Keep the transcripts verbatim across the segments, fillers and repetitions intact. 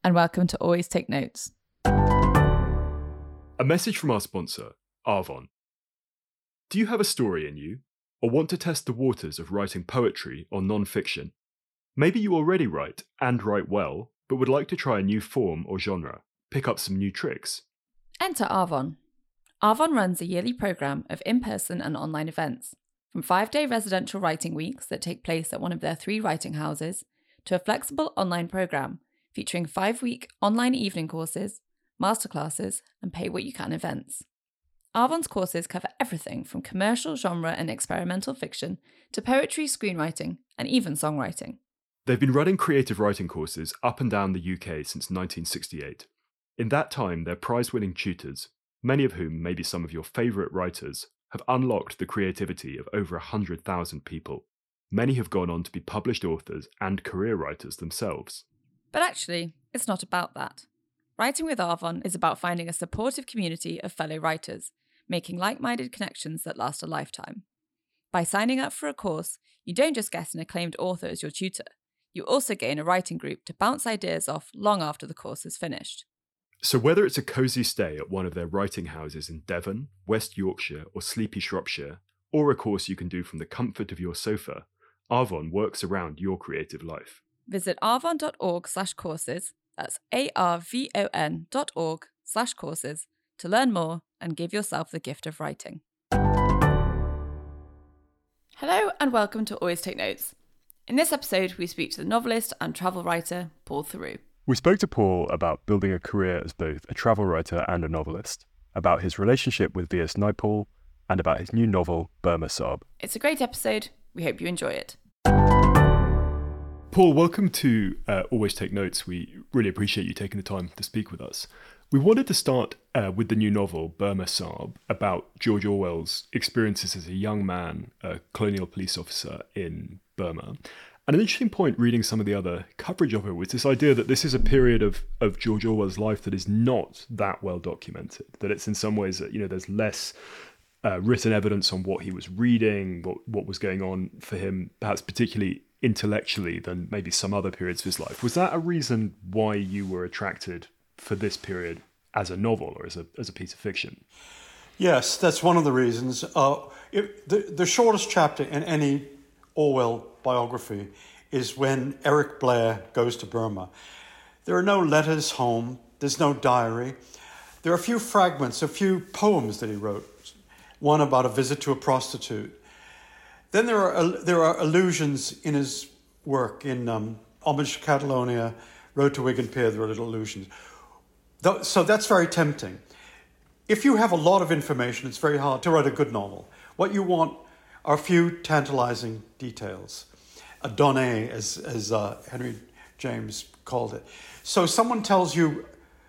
and welcome to Always Take Notes. A message from our sponsor, Arvon. Do you have a story in you, or want to test the waters of writing poetry or non-fiction? Maybe you already write, and write well, but would like to try a new form or genre, pick up some new tricks. Enter Arvon. Arvon runs a yearly programme of in-person and online events, from five-day residential writing weeks that take place at one of their three writing houses, to a flexible online programme featuring five-week online evening courses, masterclasses, and pay-what-you-can events. Arvon's courses cover everything from commercial, genre, and experimental fiction to poetry, screenwriting, and even songwriting. They've been running creative writing courses up and down the U K since nineteen sixty-eight. In that time, their prize-winning tutors, many of whom may be some of your favourite writers, have unlocked the creativity of over one hundred thousand people. Many have gone on to be published authors and career writers themselves. But actually, it's not about that. Writing with Arvon is about finding a supportive community of fellow writers, making like-minded connections that last a lifetime. By signing up for a course, you don't just get an acclaimed author as your tutor, you also gain a writing group to bounce ideas off long after the course is finished. So whether it's a cosy stay at one of their writing houses in Devon, West Yorkshire or sleepy Shropshire, or a course you can do from the comfort of your sofa, Arvon works around your creative life. Visit arvon.org slash courses, that's A-R-V-O-N dot org slash courses, to learn more and give yourself the gift of writing. Hello and welcome to Always Take Notes. In this episode, we speak to the novelist and travel writer, Paul Theroux. We spoke to Paul about building a career as both a travel writer and a novelist, about his relationship with V S Naipaul, and about his new novel, Burma Saab. It's a great episode. We hope you enjoy it. Paul, welcome to uh, Always Take Notes. We really appreciate you taking the time to speak with us. We wanted to start uh, with the new novel, Burma Saab, about George Orwell's experiences as a young man, a colonial police officer in Burma. And an interesting point reading some of the other coverage of it was this idea that this is a period of, of George Orwell's life that is not that well documented, that it's in some ways that, you know, there's less uh, written evidence on what he was reading, what, what was going on for him, perhaps particularly intellectually, than maybe some other periods of his life. Was that a reason why you were attracted for this period as a novel or as a as a piece of fiction? Yes, that's one of the reasons. Uh, it, the, the shortest chapter in any Orwell biography is when Eric Blair goes to Burma. There are no letters home, there's no diary. There are a few fragments, a few poems that he wrote. One about a visit to a prostitute. Then there are there are allusions in his work in um, Homage to Catalonia, Road to Wigan Pier. There are little allusions. So that's very tempting. If you have a lot of information, it's very hard to write a good novel. What you want are a few tantalizing details. A donné, as, as uh, Henry James called it. So someone tells you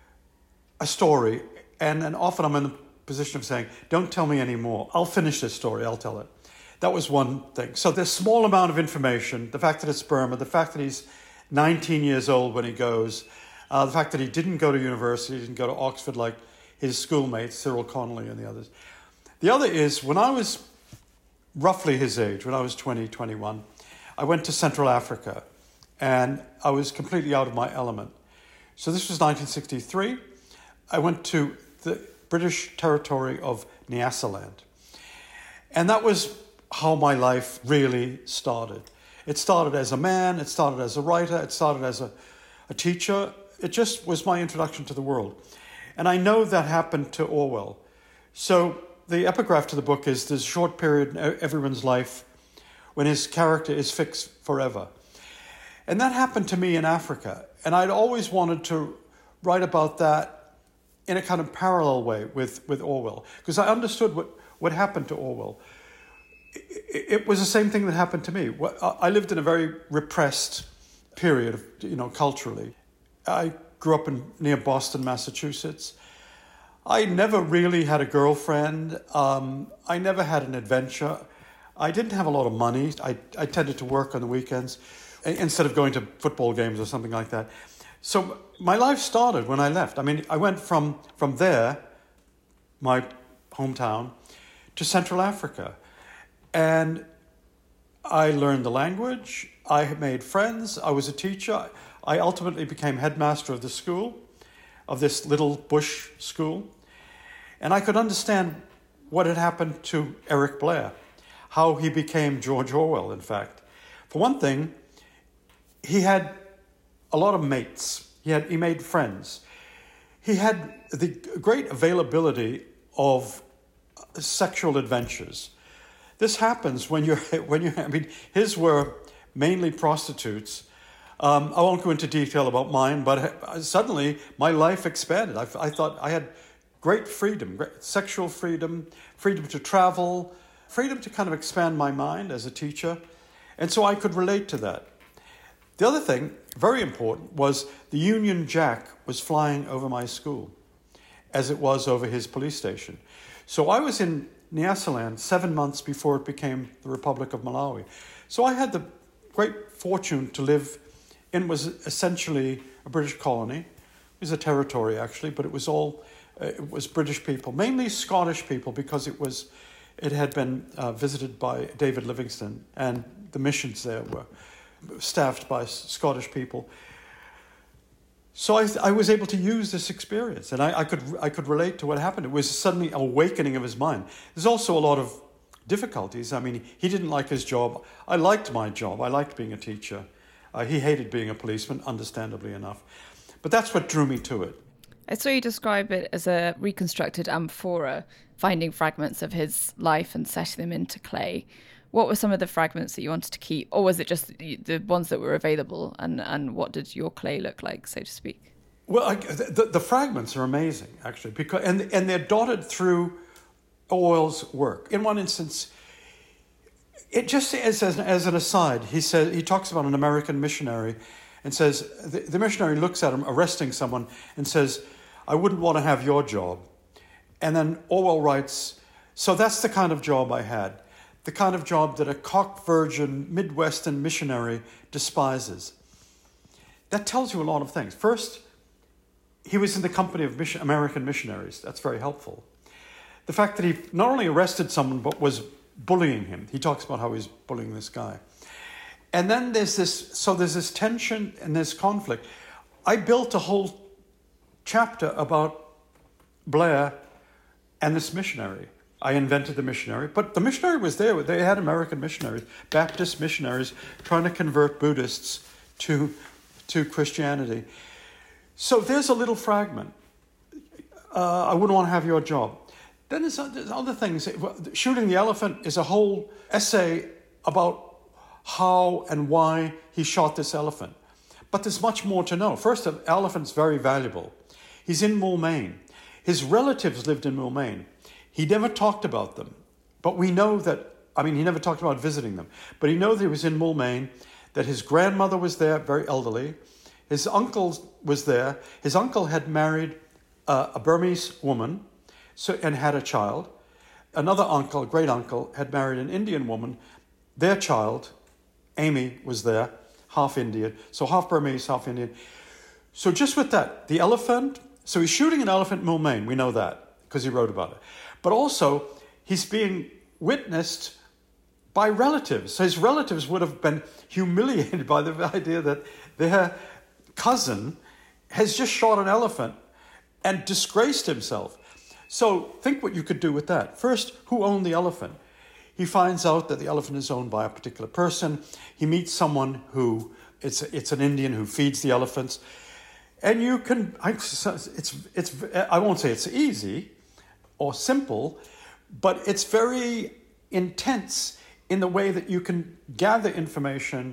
a story, and, and often I'm in the position of saying, don't tell me any more. I'll finish this story, I'll tell it. That was one thing. So this small amount of information, the fact that it's Burma, the fact that he's nineteen years old when he goes, uh, the fact that he didn't go to university, he didn't go to Oxford like his schoolmates, Cyril Connolly and the others. The other is, when I was roughly his age, when I was twenty, twenty-one, I went to Central Africa and I was completely out of my element. So this was nineteen sixty-three. I went to the British territory of Nyasaland. And that was how my life really started. It started as a man, it started as a writer, it started as a, a teacher. It just was my introduction to the world. And I know that happened to Orwell. So the epigraph to the book is there's a short period in everyone's life when his character is fixed forever. And that happened to me in Africa. And I'd always wanted to write about that in a kind of parallel way with, with Orwell, because I understood what, what happened to Orwell. It was the same thing that happened to me. I lived in a very repressed period, of, you know, culturally. I grew up in near Boston, Massachusetts. I never really had a girlfriend. Um, I never had an adventure. I didn't have a lot of money. I, I tended to work on the weekends instead of going to football games or something like that. So my life started when I left. I mean, I went from, from there, my hometown, to Central Africa. And I learned the language. I made friends. I was a teacher. I ultimately became headmaster of the school, of this little bush school. And I could understand what had happened to Eric Blair, how he became George Orwell, in fact. For one thing, he had a lot of mates. He had he made friends. He had the great availability of sexual adventures. This happens when you're when you. I mean, his were mainly prostitutes. Um, I won't go into detail about mine, but suddenly my life expanded. I, I thought I had great freedom, great sexual freedom, freedom to travel, freedom to kind of expand my mind as a teacher, and so I could relate to that. The other thing, very important, was the Union Jack was flying over my school, as it was over his police station. So I was in Nyasaland seven months before it became the Republic of Malawi. So I had the great fortune to live in what was essentially a British colony. It was a territory, actually, but it was all, uh, it was British people, mainly Scottish people, because it was, it had been uh, visited by David Livingstone, and the missions there were staffed by Scottish people. So I, I was able to use this experience, and I, I could I could relate to what happened. It was suddenly an awakening of his mind. There's also a lot of difficulties. I mean, he didn't like his job. I liked my job. I liked being a teacher. Uh, he hated being a policeman, understandably enough. But that's what drew me to it. I saw you describe it as a reconstructed amphora, finding fragments of his life and setting them into clay. What were some of the fragments that you wanted to keep? Or was it just the ones that were available? And, and what did your clay look like, so to speak? Well, I, the, the fragments are amazing, actually, because and, and they're dotted through Orwell's work. In one instance, it just as, as, as an aside, he says he talks about an American missionary and says, the, the missionary looks at him arresting someone and says, "I wouldn't want to have your job." And then Orwell writes, "So that's the kind of job I had. The kind of job that a cock virgin Midwestern missionary despises." That tells you a lot of things. First, he was in the company of mission, American missionaries. That's very helpful. The fact that he not only arrested someone, but was bullying him. He talks about how he's bullying this guy. And then there's this, so there's this tension and this conflict. I built a whole chapter about Blair and this missionary. I invented the missionary, but the missionary was there. They had American missionaries, Baptist missionaries, trying to convert Buddhists to, to Christianity. So there's a little fragment. Uh, I wouldn't want to have your job. Then there's, there's other things. Shooting the Elephant is a whole essay about how and why he shot this elephant. But there's much more to know. First, the elephant's very valuable. He's in Moulmein. His relatives lived in Moulmein. He never talked about them, but we know that, I mean, he never talked about visiting them, but he knows that he was in Moulmein, that his grandmother was there, very elderly, his uncle was there, his uncle had married uh, a Burmese woman so, and had a child, another uncle, a great uncle, had married an Indian woman, their child, Amy, was there, half Indian, so half Burmese, half Indian. So just with that, the elephant, so he's shooting an elephant in Moulmein, we know that, because he wrote about it. But also, he's being witnessed by relatives. So his relatives would have been humiliated by the idea that their cousin has just shot an elephant and disgraced himself. So think what you could do with that. First, who owned the elephant? He finds out that the elephant is owned by a particular person. He meets someone who, it's, it's an Indian who feeds the elephants. And you can, it's, it's, I won't say it's easy or simple, but it's very intense in the way that you can gather information,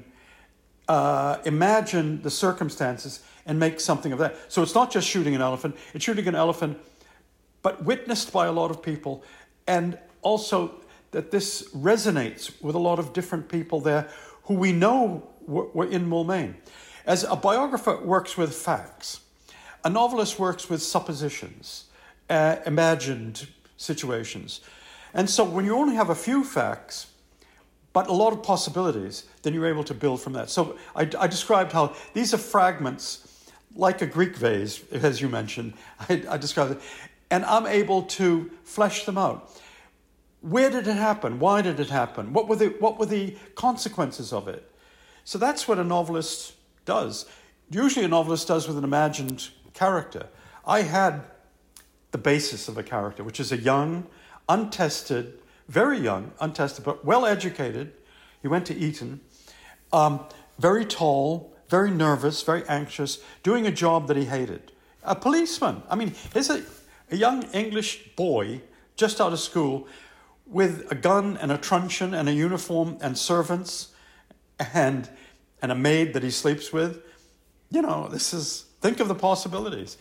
uh, imagine the circumstances, and make something of that. So it's not just shooting an elephant, it's shooting an elephant, but witnessed by a lot of people, and also that this resonates with a lot of different people there who we know were, were in Moulmein. As a biographer works with facts, a novelist works with suppositions, Uh, imagined situations. And so when you only have a few facts, but a lot of possibilities, then you're able to build from that. So I, I described how these are fragments, like a Greek vase, as you mentioned. I, I described it. And I'm able to flesh them out. Where did it happen? Why did it happen? What were the, what were the consequences of it? So that's what a novelist does. usually a novelist does with an imagined character. I had the basis of a character, which is a young, untested, very young, untested, but well-educated. He went to Eton, um, very tall, very nervous, very anxious, doing a job that he hated. A policeman. I mean, here's a, a young English boy just out of school with a gun and a truncheon and a uniform and servants and and a maid that he sleeps with. You know, this is, think of the possibilities.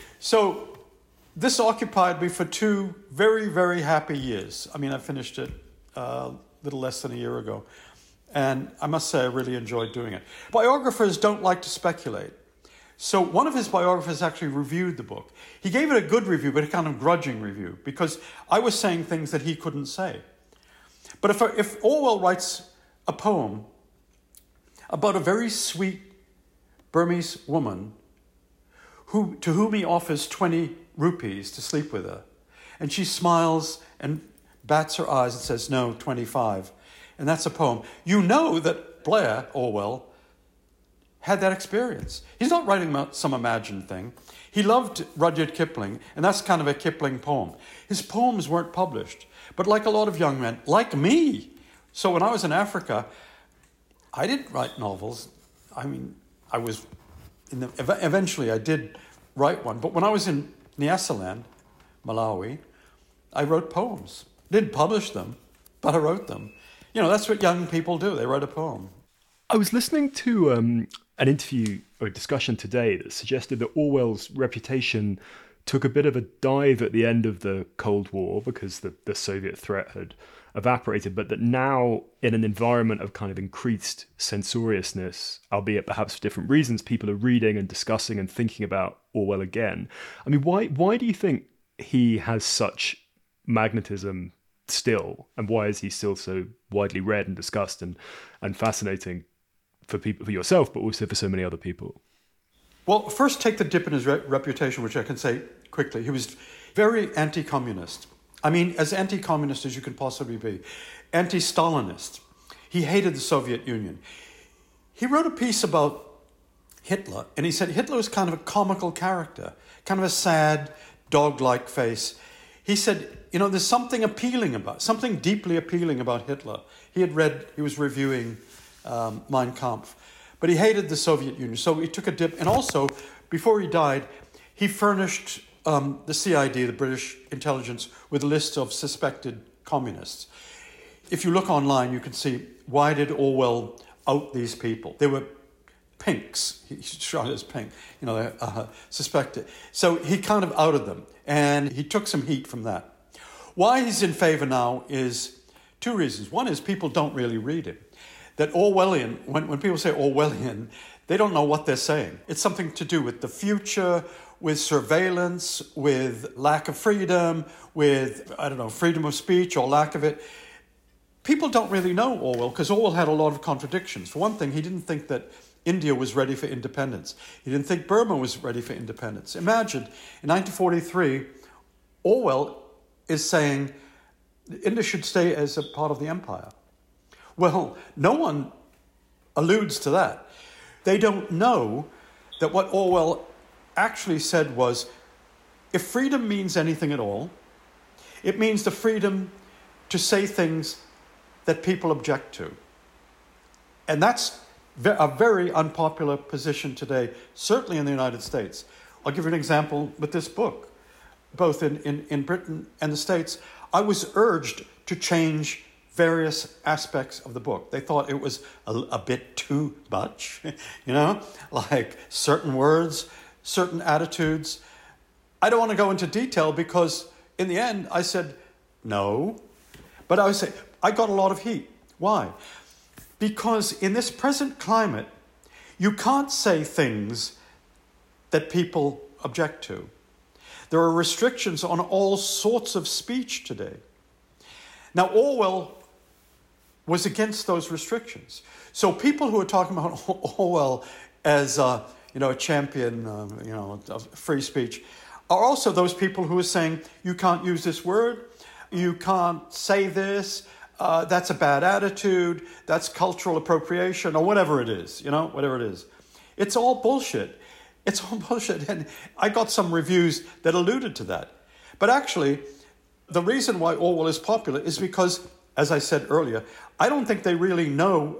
So this occupied me for two very, very happy years. I mean, I finished it a uh, little less than a year ago. And I must say I really enjoyed doing it. Biographers don't like to speculate. So one of his biographers actually reviewed the book. He gave it a good review, but a kind of grudging review, because I was saying things that he couldn't say. But if, if Orwell writes a poem about a very sweet Burmese woman who, to whom he offers twenty rupees to sleep with her, and she smiles and bats her eyes and says, no, twenty-five, and that's a poem, you know that Blair, Orwell, had that experience. He's not writing about some imagined thing. He loved Rudyard Kipling, and that's kind of a Kipling poem. His poems weren't published, but like a lot of young men, like me. So when I was in Africa, I didn't write novels. I mean, I was, in the, eventually I did write one, but when I was in Nyasaland, Malawi, I wrote poems. Didn't publish them, but I wrote them. You know, that's what young people do. They write a poem. I was listening to um, an interview or a discussion today that suggested that Orwell's reputation took a bit of a dive at the end of the Cold War because the, the Soviet threat had evaporated, but that now in an environment of kind of increased censoriousness, albeit perhaps for different reasons, people are reading and discussing and thinking about Orwell again. I mean, why why do you think he has such magnetism still, and why is he still so widely read and discussed and, and fascinating for people, for yourself, but also for so many other people? Well, first take the dip in his re- reputation, which I can say quickly. He was very anti-communist. I mean, as anti-communist as you could possibly be. Anti-Stalinist. He hated the Soviet Union. He wrote a piece about Hitler, and he said Hitler was kind of a comical character, kind of a sad, dog-like face. He said, you know, there's something appealing about, something deeply appealing about Hitler. He had read, he was reviewing um, Mein Kampf, but he hated the Soviet Union, so he took a dip. And also, before he died, he furnished um, the C I D, the British intelligence, with a list of suspected communists. If you look online, you can see, why did Orwell out these people? They were pinks. He shot as pink, you know, they're uh, suspected. So he kind of outed them, and he took some heat from that. Why he's in favor now is two reasons. One is people don't really read him. That Orwellian, when, when people say Orwellian, they don't know what they're saying. It's something to do with the future, with surveillance, with lack of freedom, with, I don't know, freedom of speech or lack of it. People don't really know Orwell because Orwell had a lot of contradictions. For one thing, he didn't think that India was ready for independence. He didn't think Burma was ready for independence. Imagine, in nineteen forty-three, Orwell is saying India should stay as a part of the empire. Well, no one alludes to that. They don't know that what Orwell actually said was, if freedom means anything at all, it means the freedom to say things that people object to. And that's a very unpopular position today, certainly in the United States. I'll give you an example with this book. Both in, in, in Britain and the States, I was urged to change various aspects of the book. They thought it was a, a bit too much, you know, like certain words, certain attitudes. I don't want to go into detail because in the end I said no, but I would say I got a lot of heat. Why? Because in this present climate, you can't say things that people object to. There are restrictions on all sorts of speech today. Now, Orwell was against those restrictions. So people who are talking about Orwell as uh, you know, a champion uh, you know, of free speech are also those people who are saying, you can't use this word, you can't say this, uh, that's a bad attitude, that's cultural appropriation, or whatever it is, you know, whatever it is. It's all bullshit. It's all bullshit. And I got some reviews that alluded to that. But actually, the reason why Orwell is popular is because, as I said earlier, I don't think they really know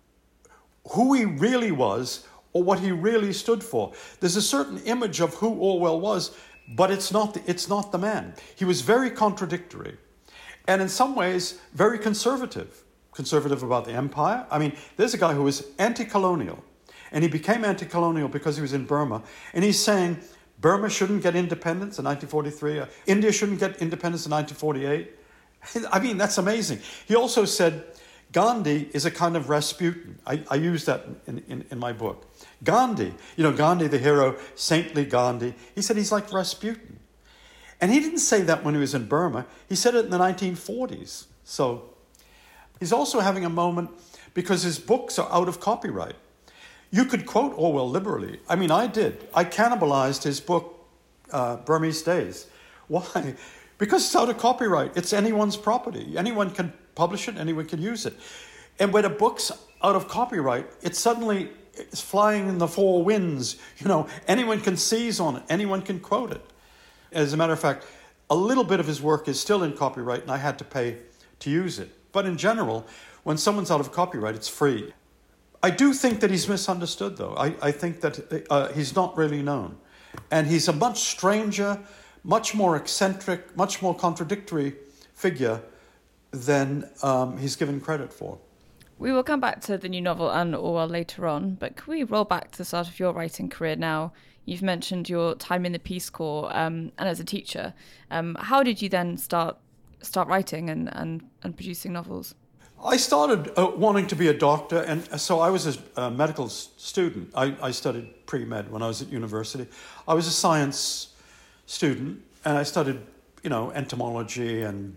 who he really was or what he really stood for. There's a certain image of who Orwell was, but it's not the, it's not the man. He was very contradictory and in some ways very conservative. Conservative about the empire. I mean, there's a guy who was anti-colonial, and he became anti-colonial because he was in Burma, and he's saying Burma shouldn't get independence in nineteen forty-three, uh, India shouldn't get independence in nineteen forty-eight. I mean, that's amazing. He also said Gandhi is a kind of Rasputin. I, I use that in, in, in my book. Gandhi, you know, Gandhi, the hero, saintly Gandhi, he said he's like Rasputin. And he didn't say that when he was in Burma. He said it in the nineteen forties. So he's also having a moment because his books are out of copyright. You could quote Orwell liberally. I mean, I did. I cannibalized his book, uh, Burmese Days. Why? Because it's out of copyright. It's anyone's property. Anyone can publish it. Anyone can use it. And when a book's out of copyright, it suddenly is flying in the four winds. You know, anyone can seize on it. Anyone can quote it. As a matter of fact, a little bit of his work is still in copyright, and I had to pay to use it. But in general, when someone's out of copyright, it's free. I do think that he's misunderstood, though. I, I think that uh, he's not really known. And he's a much stranger, much more eccentric, much more contradictory figure than um, he's given credit for. We will come back to the new novel and Orwell later on, but can we roll back to the start of your writing career now? You've mentioned your time in the Peace Corps um, and as a teacher. Um, how did you then start start writing and, and, and producing novels? I started uh, wanting to be a doctor, and so I was a, a medical student. I, I studied pre-med when I was at university. I was a science student, and I studied, you know, entomology and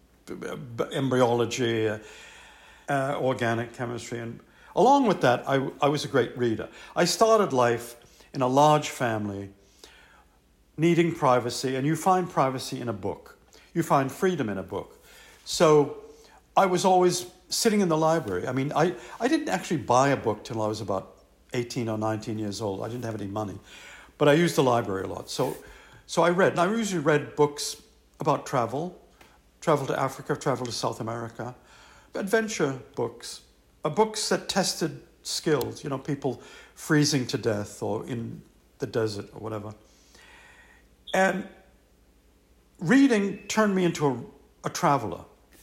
embryology, uh, uh, organic chemistry, and along with that, I, I was a great reader. I started life in a large family, needing privacy, and you find privacy in a book. You find freedom in a book. So I was always sitting in the library. I mean, I, I didn't actually buy a book till I was about eighteen or nineteen years old. I didn't have any money. But I used the library a lot. So so I read. And I usually read books about travel, travel to Africa, travel to South America, adventure books, uh, books that tested skills, you know, people freezing to death or in the desert or whatever. And reading turned me into a, a traveler.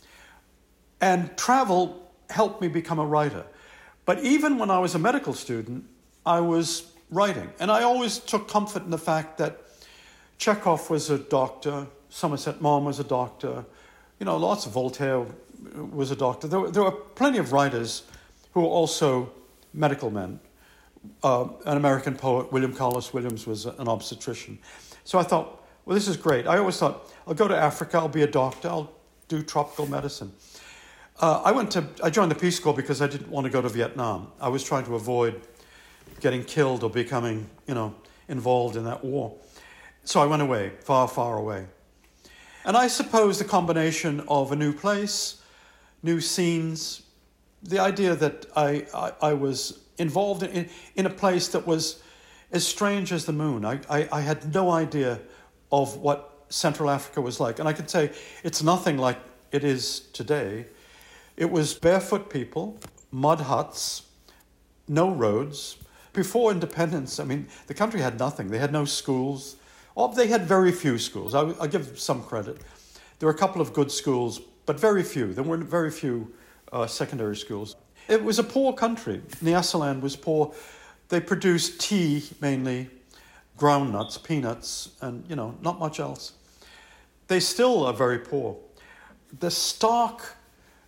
And travel helped me become a writer. But even when I was a medical student, I was writing. And I always took comfort in the fact that Chekhov was a doctor, Somerset Maugham was a doctor, you know, lots of Voltaire was a doctor. There were, there were plenty of writers who were also medical men. Uh, an American poet, William Carlos Williams, was an obstetrician. So I thought, well, this is great. I always thought, I'll go to Africa, I'll be a doctor, I'll do tropical medicine. Uh, I went to, I joined the Peace Corps because I didn't want to go to Vietnam. I was trying to avoid getting killed or becoming, you know, involved in that war. So I went away, far, far away. And I suppose the combination of a new place, new scenes, the idea that I, I, I was involved in, in a place that was as strange as the moon. I, I, I had no idea of what Central Africa was like. And I could say it's nothing like it is today. It was barefoot people, mud huts, no roads. Before independence, I mean, the country had nothing. They had no schools. Or they had very few schools. I, I'll give some credit. There were a couple of good schools, but very few. There weren't very few uh, secondary schools. It was a poor country. Nyasaland was poor. They produced tea, mainly, groundnuts, peanuts, and, you know, not much else. They still are very poor. The stark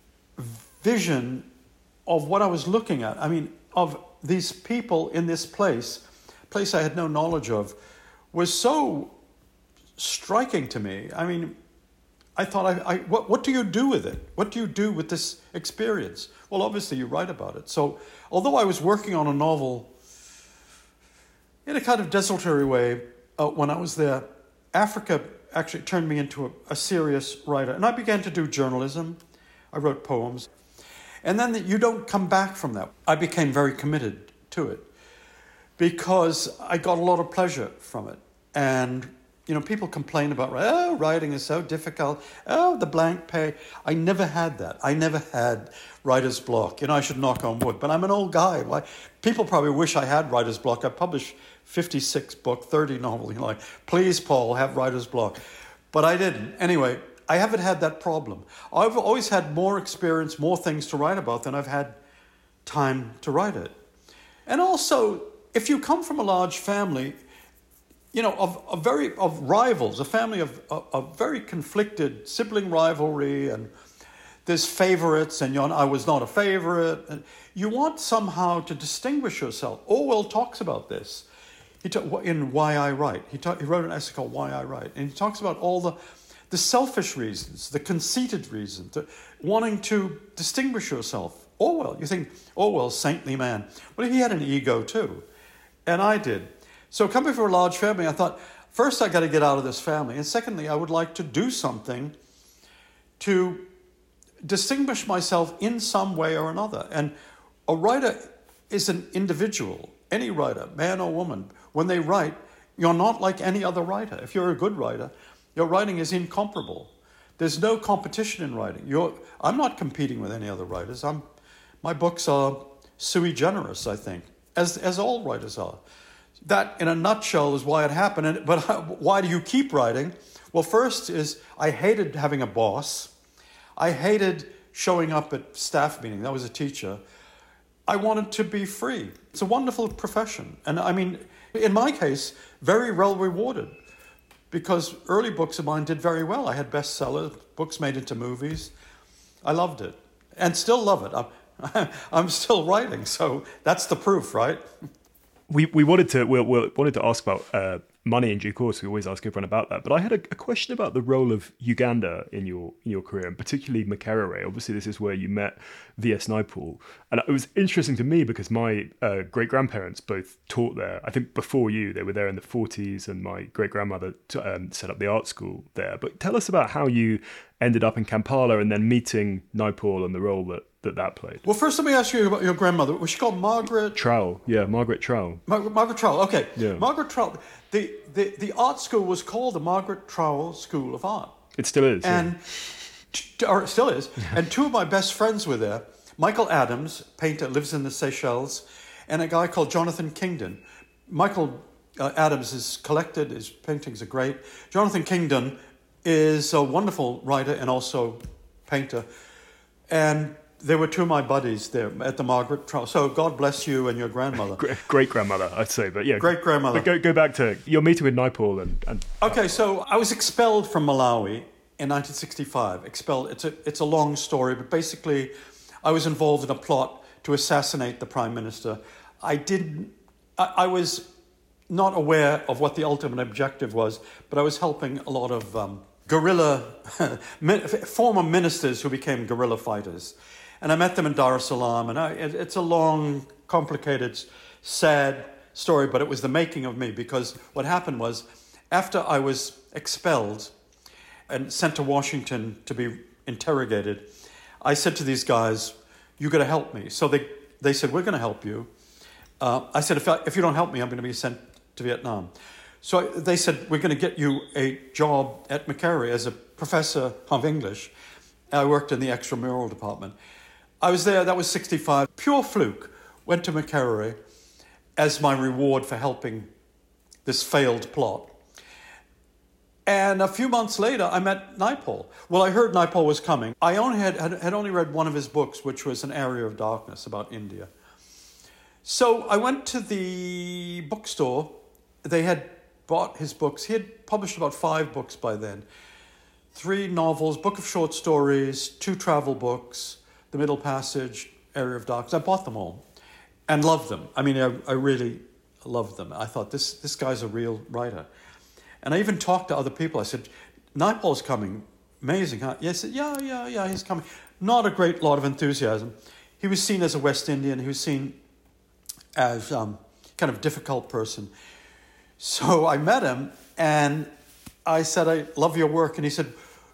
vision of what I was looking at, I mean, of these people in this place, place I had no knowledge of, was so striking to me. I mean, I thought, I, I, what, what do you do with it? What do you do with this experience? Well, obviously you write about it. So although I was working on a novel in a kind of desultory way uh, when I was there, Africa actually turned me into a, a serious writer. And I began to do journalism. I wrote poems. And then the, you don't come back from that. I became very committed to it. because I got a lot of pleasure from it. And, you know, people complain about, oh, writing is so difficult. Oh, the blank page. I never had that. I never had writer's block. You know, I should knock on wood, but I'm an old guy. Why? People probably wish I had writer's block. I published fifty-six book, thirty novels. You know, like, please, Paul, have writer's block. But I didn't. Anyway, I haven't had that problem. I've always had more experience, more things to write about than I've had time to write it. And also, if you come from a large family, you know, of, of very of rivals, a family of, of, of very conflicted sibling rivalry, and there's favorites, and you're, I was not a favorite. And you want somehow to distinguish yourself. Orwell talks about this. He ta- in Why I Write. He, ta- he wrote an essay called Why I Write, and he talks about all the the selfish reasons, the conceited reasons, the wanting to distinguish yourself. Orwell, you think Orwell's saintly man. Well, he had an ego too, and I did. So coming from a large family, I thought, first I got to get out of this family, and secondly, I would like to do something to distinguish myself in some way or another. And a writer is an individual, any writer, man or woman. When they write, you're not like any other writer. If you're a good writer, your writing is incomparable. There's no competition in writing. You're, I'm not competing with any other writers. I'm, my books are sui generis, I think, as, as all writers are. That, in a nutshell, is why it happened. And, but why do you keep writing? Well, first is I hated having a boss. I hated showing up at staff meeting. That was a teacher. I wanted to be free. It's a wonderful profession. And I mean, in my case, very well rewarded, because early books of mine did very well. I had bestsellers, books made into movies. I loved it and still love it. I'm, I'm still writing, so that's the proof, right? We we wanted to we, we wanted to ask about uh, money in due course. We always ask everyone about that. But I had a, a question about the role of Uganda in your in your career, and particularly Makerere. Obviously, this is where you met V S Naipaul, and it was interesting to me because my uh, great grandparents both taught there. I think before you, they were there in the forties, and my great grandmother t- um, set up the art school there. But tell us about how you ended up in Kampala and then meeting Naipaul and the role that. that that played. Well, first let me ask you about your grandmother. Was she called Margaret? Trowell, yeah, Margaret Trowell. Mar- Margaret Trowell, okay. Yeah. Margaret Trowell. The, the, the art school was called the Margaret Trowell School of Art. It still is. And, yeah. t- or it still is. And two of my best friends were there. Michael Adams, painter, lives in the Seychelles, and a guy called Jonathan Kingdon. Michael uh, Adams is collected, his paintings are great. Jonathan Kingdon is a wonderful writer and also painter. And there were two of my buddies there at the Margaret Trowell. So God bless you and your grandmother. Great grandmother, I'd say, but yeah. Great grandmother. But go go back to your meeting with Naipaul and, and. Okay, so I was expelled from Malawi in nineteen sixty-five. Expelled. It's a it's a long story, but basically, I was involved in a plot to assassinate the prime minister. I didn't. I, I was not aware of what the ultimate objective was, but I was helping a lot of um, guerrilla former ministers who became guerrilla fighters. And I met them in Dar es Salaam, and I, it, it's a long, complicated, sad story, but it was the making of me, because what happened was, after I was expelled and sent to Washington to be interrogated, I said to these guys, you got to help me. So they, they said, we're going to help you. Uh, I said, if, I, if you don't help me, I'm going to be sent to Vietnam. So I, they said, we're going to get you a job at Makerere as a professor of English. I worked in the extramural department. I was there, that was sixty-five. Pure fluke. Went to Makerere as my reward for helping this failed plot. And a few months later, I met Naipaul. Well, I heard Naipaul was coming. I only had, had, had only read one of his books, which was An Area of Darkness, about India. So I went to the bookstore. They had bought his books. He had published about five books by then. Three novels, book of short stories, two travel books, The Middle Passage, Area of Darkness. I bought them all and loved them. I mean, I, I really loved them. I thought, this this guy's a real writer. And I even talked to other people. I said, Naipaul's coming. Amazing, huh? Yeah, I said, yeah, yeah, yeah, he's coming. Not a great lot of enthusiasm. He was seen as a West Indian. He was seen as um, kind of difficult person. So I met him, and I said, I love your work. And he said,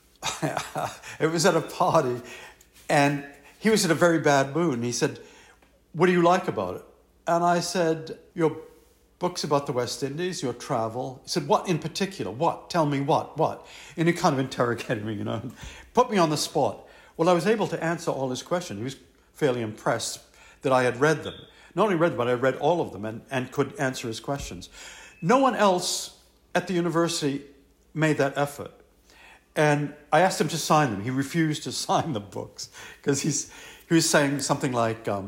it was at a party, and he was in a very bad mood. And he said, what do you like about it? And I said, your books about the West Indies, your travel. He said, what in particular? What? Tell me what? What? And he kind of interrogated me, you know, put me on the spot. Well, I was able to answer all his questions. He was fairly impressed that I had read them. Not only read them, but I read all of them and, and could answer his questions. No one else at the university made that effort. And I asked him to sign them. He refused to sign the books because he's he was saying something like, um,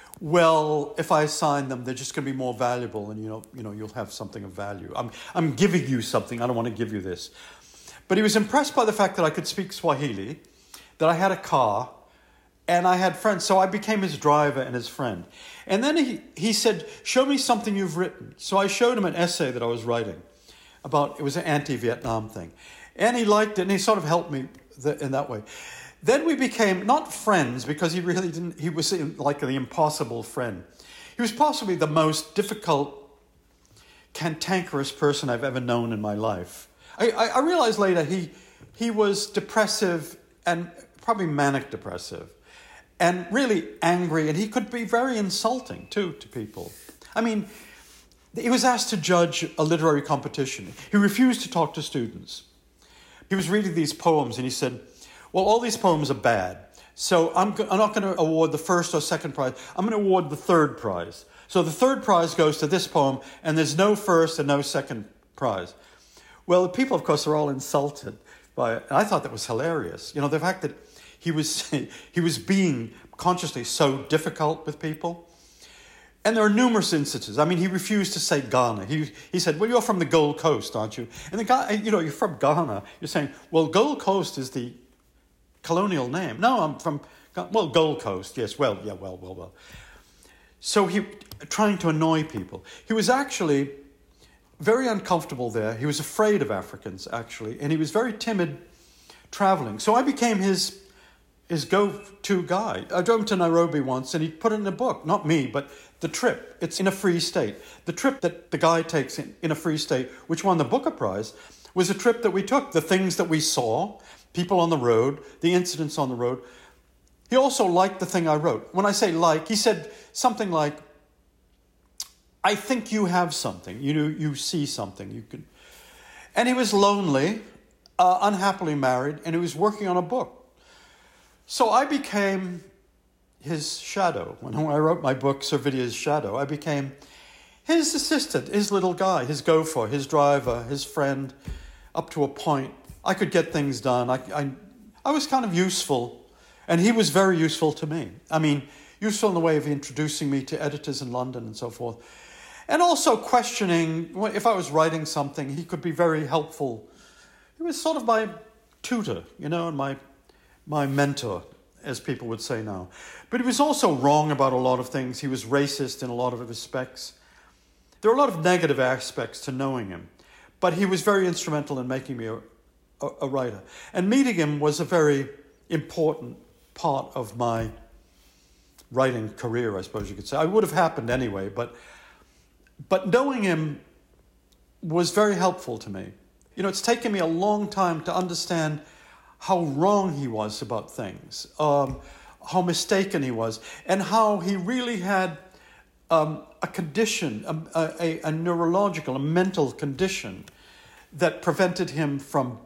well, if I sign them, they're just going to be more valuable and, you know, you know, you'll have something of value. I'm, I'm giving you something. I don't want to give you this. But he was impressed by the fact that I could speak Swahili, that I had a car, and I had friends. So I became his driver and his friend. And then he, he said, show me something you've written. So I showed him an essay that I was writing about, it was an anti-Vietnam thing. And he liked it, and he sort of helped me th- in that way. Then we became, not friends, because he really didn't, he was like the impossible friend. He was possibly the most difficult, cantankerous person I've ever known in my life. I, I, I realized later he he was depressive and probably manic depressive and really angry, and he could be very insulting too to people. I mean, he was asked to judge a literary competition. He refused to talk to students. He was reading these poems and he said, well, all these poems are bad, so I'm, go- I'm not going to award the first or second prize. I'm going to award the third prize. So the third prize goes to this poem, and there's no first and no second prize. Well, the people, of course, are all insulted by it. And I thought that was hilarious. You know, the fact that he was he was being consciously so difficult with people. And there are numerous instances. I mean, he refused to say Ghana. He he said, well, you're from the Gold Coast, aren't you? And the guy, you know, you're from Ghana. You're saying, well, Gold Coast is the colonial name. No, I'm from, well, Gold Coast. Yes, well, yeah, well, well, well. So he, trying to annoy people. He was actually very uncomfortable there. He was afraid of Africans, actually, and he was very timid traveling. So I became his his go-to guy. I drove to Nairobi once, and he put it in a book. Not me, but the trip. It's in a free state. The trip that the guy takes in, in a free state, which won the Booker Prize, was a trip that we took. The things that we saw, people on the road, the incidents on the road. He also liked the thing I wrote. When I say like, he said something like, I think you have something. You know, you see something. You can. And he was lonely, uh, unhappily married, and he was working on a book. So I became his shadow. When I wrote my book, Servidio's Shadow, I became his assistant, his little guy, his gopher, his driver, his friend, up to a point. I could get things done. I, I, I was kind of useful, and he was very useful to me. I mean, useful in the way of introducing me to editors in London and so forth. And also questioning, if I was writing something, he could be very helpful. He was sort of my tutor, you know, and my my mentor, as people would say now. But he was also wrong about a lot of things. He was racist in a lot of respects. There are a lot of negative aspects to knowing him. But he was very instrumental in making me a, a, a writer. And meeting him was a very important part of my writing career, I suppose you could say. It would have happened anyway, but... But knowing him was very helpful to me. You know, it's taken me a long time to understand how wrong he was about things, um, how mistaken he was, and how he really had um, a condition, a, a, a neurological, a mental condition that prevented him from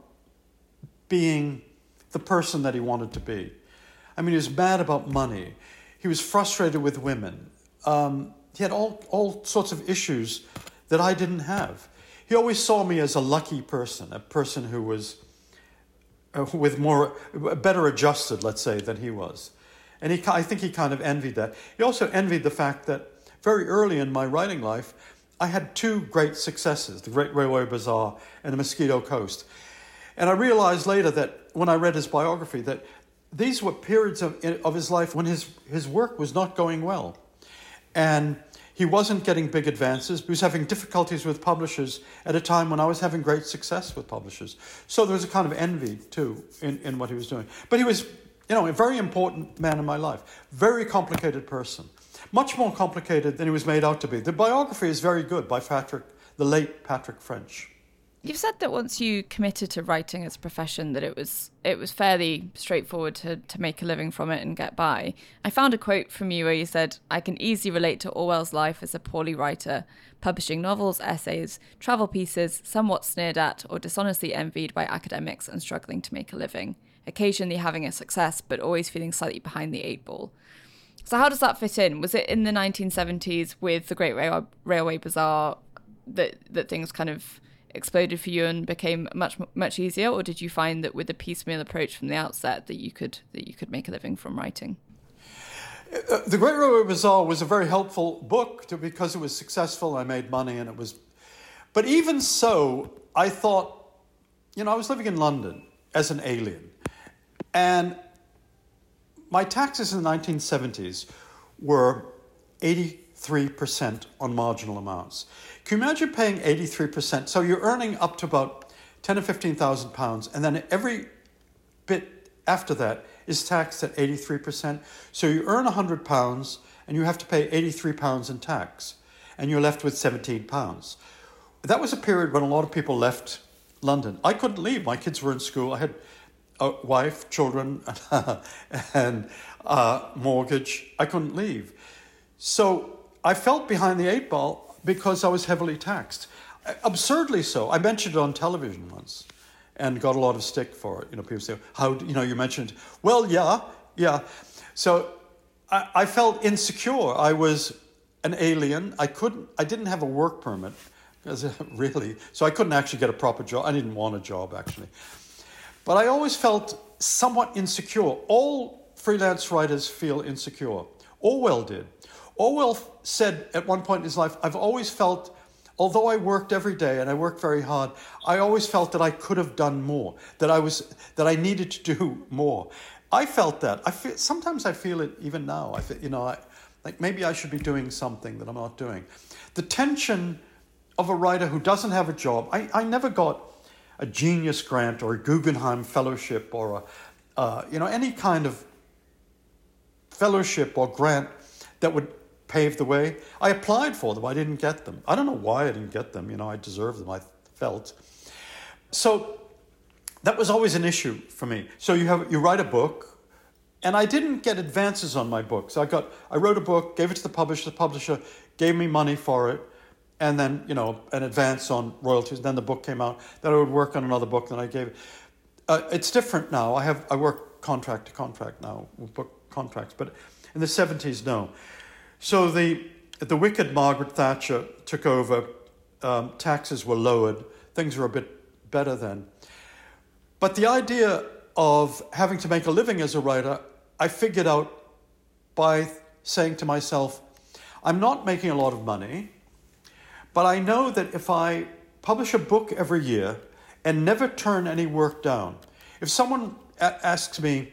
being the person that he wanted to be. I mean, he was mad about money. He was frustrated with women. Um, He had all, all sorts of issues that I didn't have. He always saw me as a lucky person, a person who was uh, with more, better adjusted, let's say, than he was. And he, I think he kind of envied that. He also envied the fact that very early in my writing life, I had two great successes, the Great Railway Bazaar and the Mosquito Coast. And I realized later that when I read his biography, that these were periods of, of his life when his, his work was not going well. And he wasn't getting big advances. He was having difficulties with publishers at a time when I was having great success with publishers. So there was a kind of envy, too, in, in what he was doing. But he was, you know, a very important man in my life. Very complicated person. Much more complicated than he was made out to be. The biography is very good by Patrick, the late Patrick French. You've said that once you committed to writing as a profession, that it was it was fairly straightforward to, to make a living from it and get by. I found a quote from you where you said, "I can easily relate to Orwell's life as a poorly writer, publishing novels, essays, travel pieces, somewhat sneered at or dishonestly envied by academics and struggling to make a living, occasionally having a success, but always feeling slightly behind the eight ball." So how does that fit in? Was it in the nineteen seventies with the Great Rail- Railway Bazaar that that things kind of exploded for you and became much much easier, or did you find that with the piecemeal approach from the outset that you could that you could make a living from writing? Uh, the Great Railway Bazaar was a very helpful book to, because it was successful. I made money, and it was. But even so, I thought, you know, I was living in London as an alien, and my taxes in the nineteen seventies were eighty-three percent on marginal amounts. Can you imagine paying eighty-three percent? So you're earning up to about ten or fifteen thousand pounds, and then every bit after that is taxed at eighty-three percent. So you earn one hundred pounds, and you have to pay eighty-three pounds in tax, and you're left with seventeen pounds. That was a period when a lot of people left London. I couldn't leave. My kids were in school. I had a wife, children, and uh, mortgage. I couldn't leave. So I felt behind the eight ball because I was heavily taxed. Absurdly so. I mentioned it on television once and got a lot of stick for it. You know, people say, how, you know, you mentioned, well, yeah, yeah. So I, I felt insecure. I was an alien. I couldn't, I didn't have a work permit, because really, so I couldn't actually get a proper job. I didn't want a job, actually. But I always felt somewhat insecure. All freelance writers feel insecure. Orwell did. Orwell said at one point in his life, I've always felt, although I worked every day and I worked very hard, I always felt that I could have done more, that I was, that I needed to do more. I felt that. I feel, sometimes I feel it even now. I feel, you know, I, like maybe I should be doing something that I'm not doing. The tension of a writer who doesn't have a job. I, I never got a Genius Grant or a Guggenheim Fellowship or a, uh, you know, any kind of fellowship or grant that would pave the way. I applied for them. I didn't get them. I don't know why I didn't get them. You know, I deserved them, I felt. So that was always an issue for me. So you have you write a book, and I didn't get advances on my books. I got I wrote a book, gave it to the publisher. The publisher gave me money for it, and then, you know, an advance on royalties. Then the book came out. Then I would work on another book. Then I gave it. Uh, it's different now. I have I work contract to contract now, book contracts. But in the seventies, no. So the the wicked Margaret Thatcher took over. Um, taxes were lowered. Things were a bit better then. But the idea of having to make a living as a writer, I figured out by saying to myself, I'm not making a lot of money, but I know that if I publish a book every year and never turn any work down, if someone a- asks me,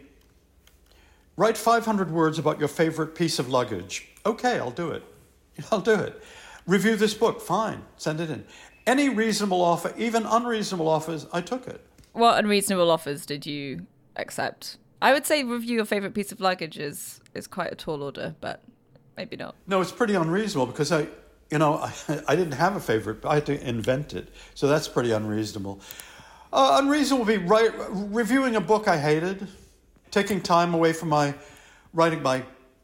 write five hundred words about your favorite piece of luggage, okay, I'll do it. I'll do it. Review this book, fine, send it in. Any reasonable offer, even unreasonable offers, I took it. What unreasonable offers did you accept? I would say review your favorite piece of luggage is, is quite a tall order, but maybe not. No, it's pretty unreasonable because I, you know, I, I didn't have a favorite. I had to invent it. So that's pretty unreasonable. Uh, unreasonable would be right, reviewing a book I hated, taking time away from my writing my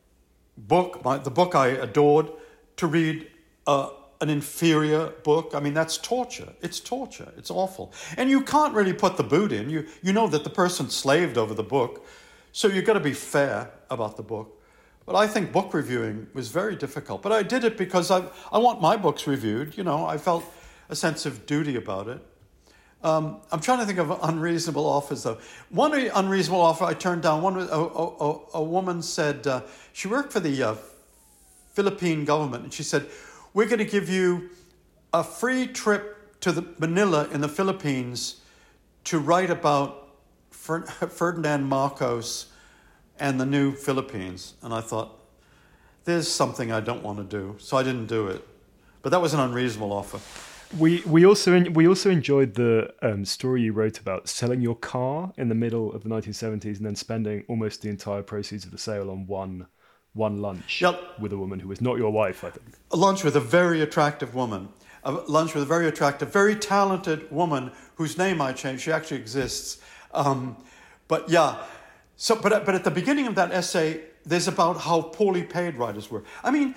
book, my, the book I adored, to read uh, an inferior book. I mean, that's torture. It's torture. It's awful. And you can't really put the boot in. You you know that the person slaved over the book, so you've got to be fair about the book. But I think book reviewing was very difficult. But I did it because I I want my books reviewed. You know, I felt a sense of duty about it. Um, I'm trying to think of unreasonable offers, though. One unreasonable offer I turned down. One, a, a, a woman said, uh, she worked for the uh, Philippine government, and she said, we're going to give you a free trip to the Manila in the Philippines to write about Fer- Ferdinand Marcos and the new Philippines. And I thought, there's something I don't want to do, so I didn't do it. But that was an unreasonable offer. We we also we also enjoyed the um, story you wrote about selling your car in the middle of the nineteen seventies and then spending almost the entire proceeds of the sale on one one lunch yep. with a woman who was not your wife, I think. A lunch with a very attractive woman. a lunch with a very attractive, very talented woman whose name I changed. She actually exists. Um, but yeah, so but but at the beginning of that essay, there's about how poorly paid writers were. I mean,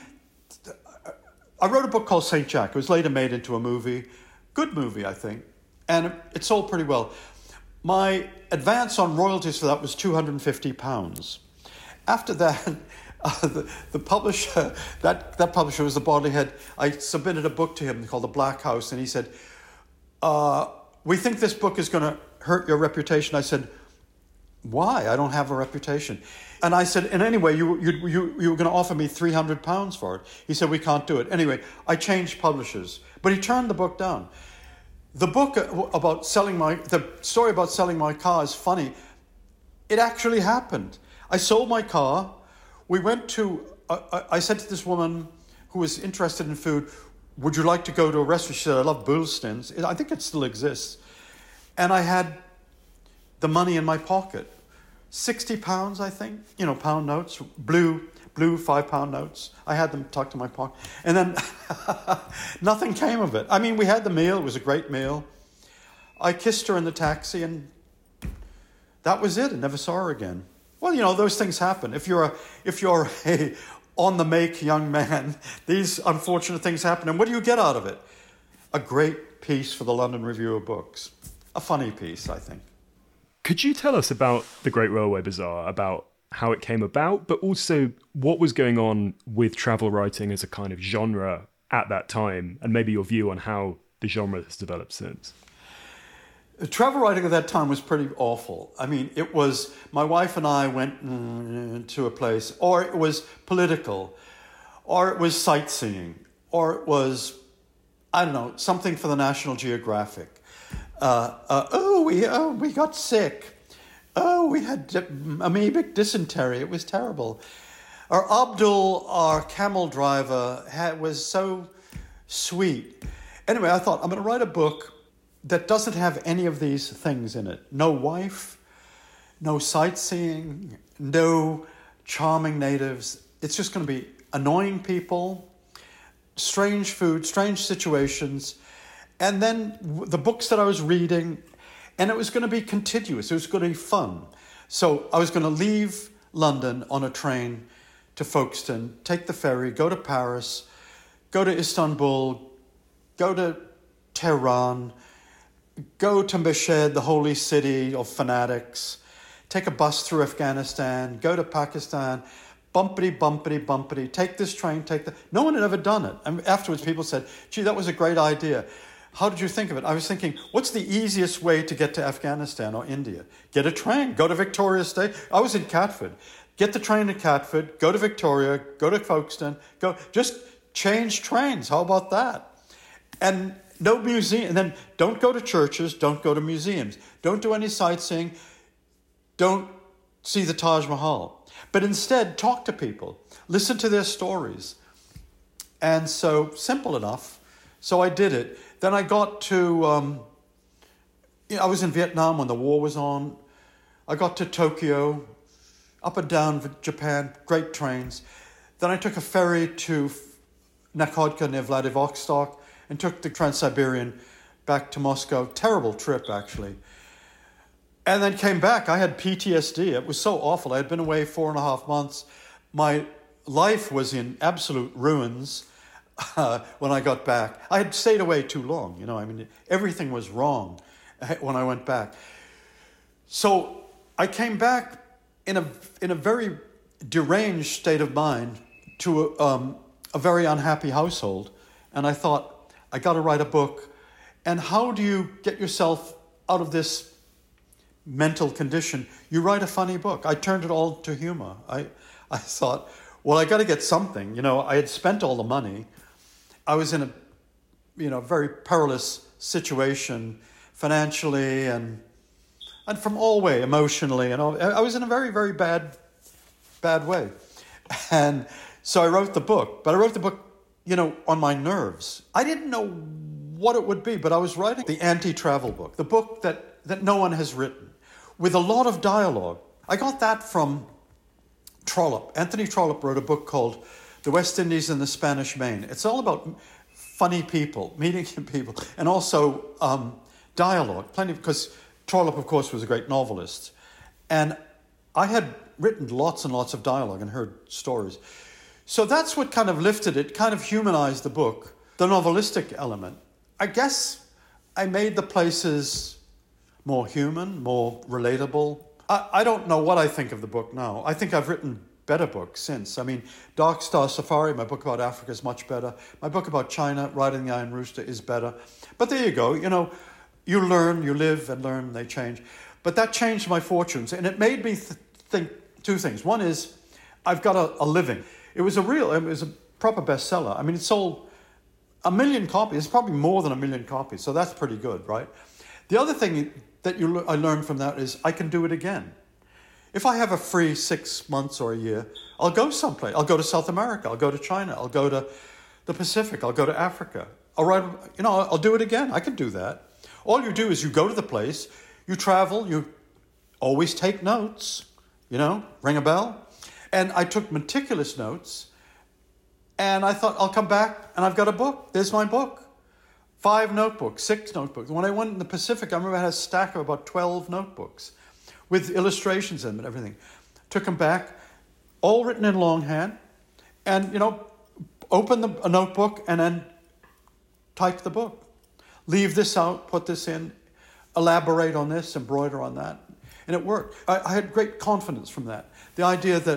I wrote a book called Saint Jack. It was later made into a movie, good movie, I think, and it sold pretty well. My advance on royalties for that was two hundred fifty pounds. After that, uh, the, the publisher, that, that publisher was the Bodley Head. I submitted a book to him called The Black House, and he said, uh, we think this book is going to hurt your reputation. I said, why? I don't have a reputation. And I said, and anyway, you, you, you, you were going to offer me three hundred pounds for it. He said, we can't do it. Anyway, I changed publishers, but he turned the book down. The book about selling my, the story about selling my car is funny. It actually happened. I sold my car. We went to, uh, I said to this woman who was interested in food, would you like to go to a restaurant? She said, I love Boulston's. I think it still exists. And I had the money in my pocket. sixty pounds, I think, you know, pound notes, blue, blue five pound notes. I had them tucked in my pocket. And then nothing came of it. I mean, we had the meal. It was a great meal. I kissed her in the taxi and that was it. I never saw her again. Well, you know, those things happen. If you're a, if you're a on-the-make young man, these unfortunate things happen. And what do you get out of it? A great piece for the London Review of Books. A funny piece, I think. Could you tell us about the Great Railway Bazaar, about how it came about, but also what was going on with travel writing as a kind of genre at that time, and maybe your view on how the genre has developed since? Travel writing at that time was pretty awful. I mean, it was, my wife and I went mm, to a place, or it was political, or it was sightseeing, or it was, I don't know, something for the National Geographic. Uh, uh, oh, we oh, we got sick. Oh, we had di- amoebic dysentery. It was terrible. Our Abdul, our camel driver, had, was so sweet. Anyway, I thought, I'm going to write a book that doesn't have any of these things in it. No wife, no sightseeing, no charming natives. It's just going to be annoying people, strange food, strange situations, and then the books that I was reading, and it was going to be continuous. It was going to be fun. So I was going to leave London on a train to Folkestone, take the ferry, go to Paris, go to Istanbul, go to Tehran, go to Meshed, the holy city of fanatics, take a bus through Afghanistan, go to Pakistan, bumpity, bumpity, bumpity, take this train, take the... No one had ever done it. And afterwards, people said, gee, that was a great idea. How did you think of it? I was thinking, what's the easiest way to get to Afghanistan or India? Get a train, go to Victoria State. I was in Catford. Get the train to Catford, go to Victoria, go to Folkestone, go, just change trains. How about that? And no museum, and then don't go to churches, don't go to museums, don't do any sightseeing, don't see the Taj Mahal. But instead, talk to people, listen to their stories. And so, simple enough. So I did it. Then I got to, um, you know, I was in Vietnam when the war was on. I got to Tokyo, up and down Japan, great trains. Then I took a ferry to Nakhodka near Vladivostok and took the Trans-Siberian back to Moscow. Terrible trip, actually. And then came back. I had P T S D. It was so awful. I had been away four and a half months. My life was in absolute ruins uh, when I got back. I had stayed away too long. You know, I mean, everything was wrong when I went back. So I came back in a in a very deranged state of mind to a, um, a very unhappy household. And I thought, I got to write a book. And how do you get yourself out of this mental condition? You write a funny book. I turned it all to humor. I, I thought, well, I got to get something. You know, I had spent all the money. I was in a, you know, very perilous situation financially and and from all way, emotionally, and all. I was in a very, very bad, bad way. And so I wrote the book. But I wrote the book, you know, on my nerves. I didn't know what it would be, but I was writing the anti-travel book, the book that, that no one has written, with a lot of dialogue. I got that from Trollope. Anthony Trollope wrote a book called The West Indies and the Spanish Main. It's all about funny people, meeting people, and also um, dialogue. Plenty, because Trollope, of course, was a great novelist. And I had written lots and lots of dialogue and heard stories. So that's what kind of lifted it, kind of humanized the book, the novelistic element. I guess I made the places more human, more relatable. I, I don't know what I think of the book now. I think I've written better books since. I mean, Dark Star Safari, my book about Africa, is much better. My book about China, Riding the Iron Rooster, is better. But there you go. You know, you learn, you live and learn, they change. But that changed my fortunes, and it made me th- think two things. One is, I've got a, a living. It was a real, it was a proper bestseller. I mean, it sold a million copies. It's probably more than a million copies, so that's pretty good, right? The other thing that you I learned from that is I can do it again. If I have a free six months or a year, I'll go someplace. I'll go to South America. I'll go to China. I'll go to the Pacific. I'll go to Africa. I'll write, you know, I'll do it again. I can do that. All you do is you go to the place, you travel, you always take notes, you know, ring a bell. And I took meticulous notes, and I thought, I'll come back, and I've got a book. There's my book. Five notebooks, six notebooks. When I went in the Pacific, I remember I had a stack of about twelve notebooks with illustrations in them and everything. Took them back, all written in longhand, and, you know, open the, a notebook and then type the book. Leave this out, put this in, elaborate on this, embroider on that. And it worked. I, I had great confidence from that. The idea that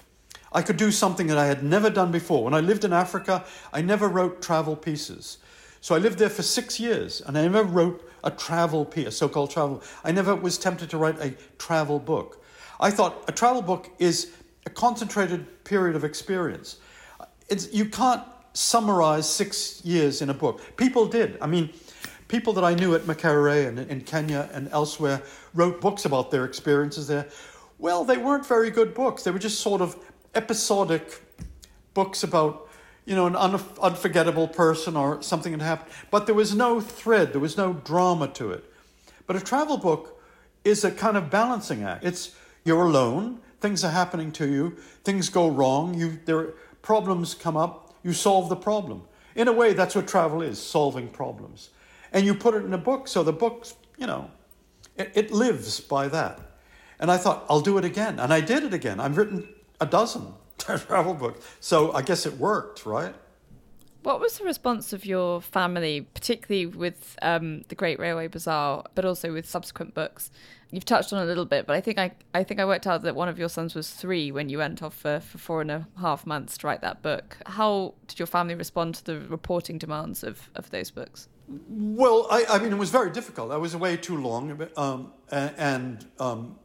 I could do something that I had never done before. When I lived in Africa, I never wrote travel pieces. So I lived there for six years, and I never wrote a travel piece, a so-called travel. I never was tempted to write a travel book. I thought a travel book is a concentrated period of experience. It's, you can't summarize six years in a book. People did. I mean, people that I knew at Makerere and in Kenya and elsewhere wrote books about their experiences there. Well, they weren't very good books. They were just sort of episodic books about, you know, an un- unforgettable person or something that happened. But there was no thread. There was no drama to it. But a travel book is a kind of balancing act. It's, you're alone. Things are happening to you. Things go wrong. You, there, problems come up. You solve the problem. In a way, that's what travel is, solving problems. And you put it in a book. So the book's, you know, it, it lives by that. And I thought, I'll do it again. And I did it again. I've written a dozen travel books. So I guess it worked, right? What was the response of your family, particularly with um, The Great Railway Bazaar, but also with subsequent books? You've touched on it a little bit, but I think I I think I worked out that one of your sons was three when you went off for, for four and a half months to write that book. How did your family respond to the reporting demands of, of those books? Well, I, I mean, it was very difficult. I was away too long, um, and um,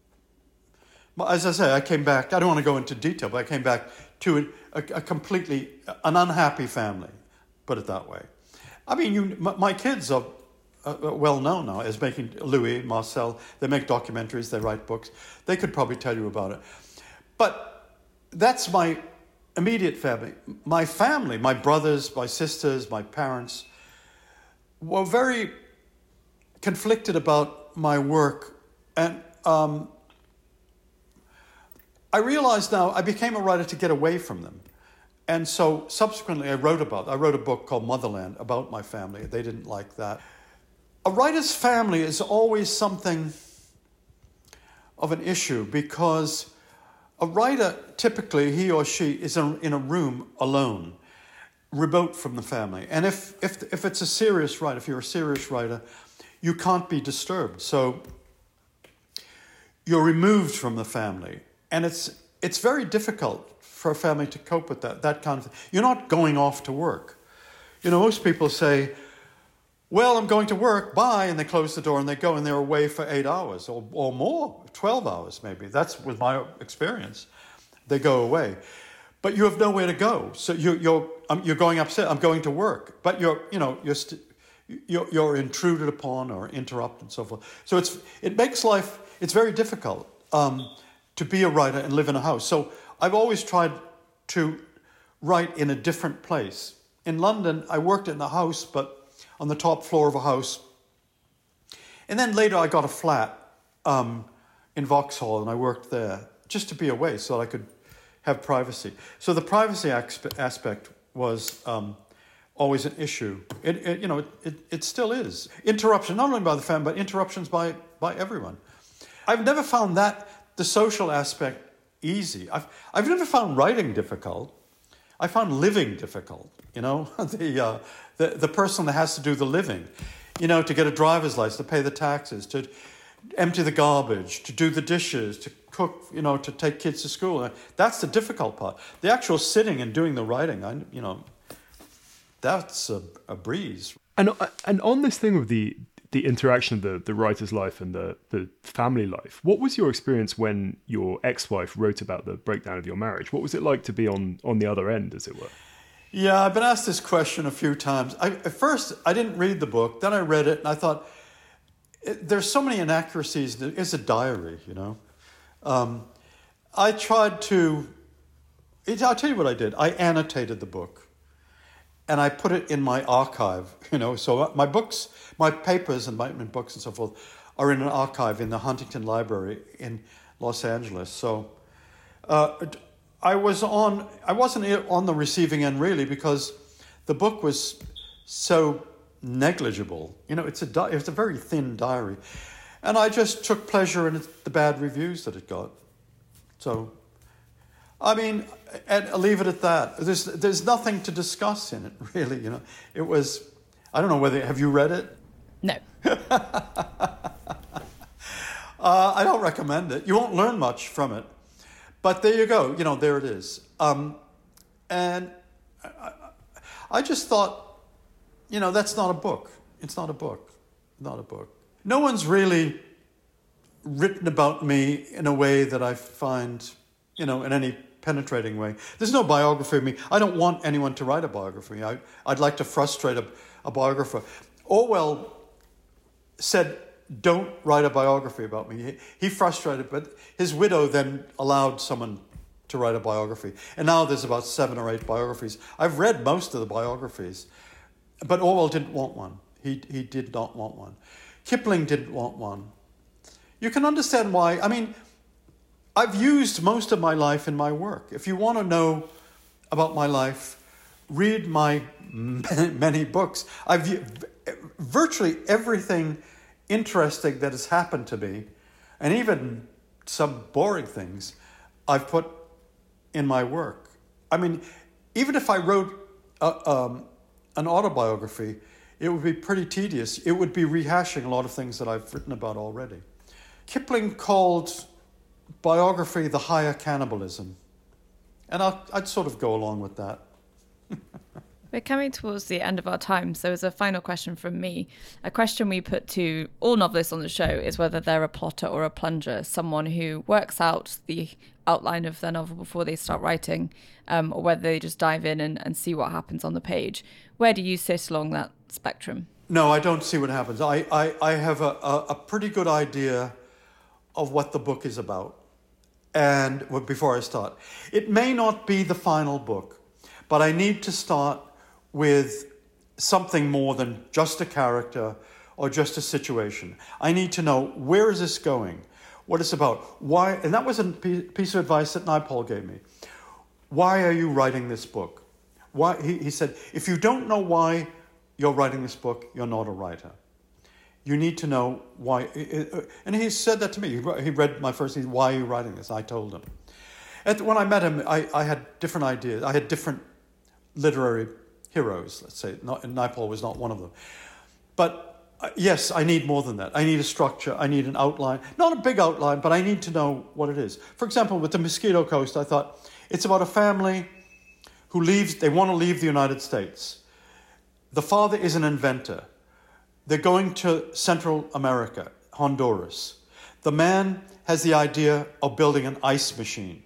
as I say, I came back. I don't want to go into detail, but I came back to a, a, a completely an unhappy family. Put it that way. I mean, you, my, my kids are uh, well known now as making Louis, Marcel. They make documentaries. They write books. They could probably tell you about it. But that's my immediate family. My family, my brothers, my sisters, my parents, were very conflicted about my work. And um, I realized now I became a writer to get away from them. And so subsequently I wrote about, I wrote a book called Motherland about my family. They didn't like that. A writer's family is always something of an issue because a writer, typically he or she is in a room alone, remote from the family. And if, if, if it's a serious writer, if you're a serious writer, you can't be disturbed. So you're removed from the family. And it's it's very difficult for a family to cope with that, that kind of thing. You're not going off to work. You know, most people say, well, I'm going to work, bye, and they close the door and they go and they're away for eight hours or, or more, twelve hours maybe. That's with my experience. They go away. But you have nowhere to go. So you're, you're, um, you're going upstairs, I'm going to work. But you're, you know, you're, st- you're, you're intruded upon or interrupted and so forth. So it's it makes life, it's very difficult. Um, to be a writer and live in a house. So I've always tried to write in a different place. In London, I worked in a house, but on the top floor of a house. And then later I got a flat um, in Vauxhall and I worked there just to be away so that I could have privacy. So the privacy aspect was um, always an issue. It, it you know, it, it, it still is. Interruption, not only by the family, but interruptions by, by everyone. I've never found that, the social aspect, easy. I've, I've never found writing difficult. I found living difficult, you know, the, uh, the, the person that has to do the living, you know, to get a driver's license, to pay the taxes, to empty the garbage, to do the dishes, to cook, you know, to take kids to school. That's the difficult part. The actual sitting and doing the writing, I, you know, that's a, a breeze. And and on this thing of the the interaction of the, the writer's life and the, the family life, what was your experience when your ex-wife wrote about the breakdown of your marriage? What was it like to be on, on the other end, as it were? Yeah, I've been asked this question a few times. I, at first, I didn't read the book. Then I read it, and I thought, it, there's so many inaccuracies. It's a diary, you know. Um, I tried to... It, I'll tell you what I did. I annotated the book. And I put it in my archive, you know. So my books, my papers and my books and so forth are in an archive in the Huntington Library in Los Angeles. So uh, I was on, I wasn't on the receiving end really because the book was so negligible. You know, it's a di- it's a very thin diary. And I just took pleasure in the bad reviews that it got. So... I mean, and I'll leave it at that. There's there's nothing to discuss in it, really. You know, it was. I don't know whether have you read it? No. uh, I don't recommend it. You won't learn much from it, but there you go. You know, there it is. Um, and I, I just thought, you know, that's not a book. It's not a book. Not a book. No one's really written about me in a way that I find, you know, in any penetrating way. There's no biography of me. I don't want anyone to write a biography. I, I'd like to frustrate a, a biographer. Orwell said, don't write a biography about me. He, he frustrated, but his widow then allowed someone to write a biography. And now there's about seven or eight biographies. I've read most of the biographies, but Orwell didn't want one. He, he did not want one. Kipling didn't want one. You can understand why. I mean, I've used most of my life in my work. If you want to know about my life, read my many books. I've virtually everything interesting that has happened to me, and even some boring things, I've put in my work. I mean, even if I wrote a, um, an autobiography, it would be pretty tedious. It would be rehashing a lot of things that I've written about already. Kipling called biography the higher cannibalism. And I'll, I'd sort of go along with that. We're coming towards the end of our time, so as a final question from me, a question we put to all novelists on the show is whether they're a plotter or a plunger, someone who works out the outline of their novel before they start writing, um, or whether they just dive in and, and see what happens on the page. Where do you sit along that spectrum? No, I don't see what happens. I, I, I have a, a, a pretty good idea of what the book is about. And well, before I start, it may not be the final book, but I need to start with something more than just a character or just a situation. I need to know, where is this going? What it's about? Why? And that was a piece of advice that Naipaul gave me. Why are you writing this book? Why? He, he said, if you don't know why you're writing this book, you're not a writer. You need to know why. And he said that to me. He read my first, why are you writing this? I told him. And when I met him, I, I had different ideas. I had different literary heroes, let's say. Not, and Naipaul was not one of them. But uh, yes, I need more than that. I need a structure. I need an outline. Not a big outline, but I need to know what it is. For example, with the Mosquito Coast, I thought it's about a family who leaves, they want to leave the United States. The father is an inventor. They're going to Central America, Honduras. The man has the idea of building an ice machine.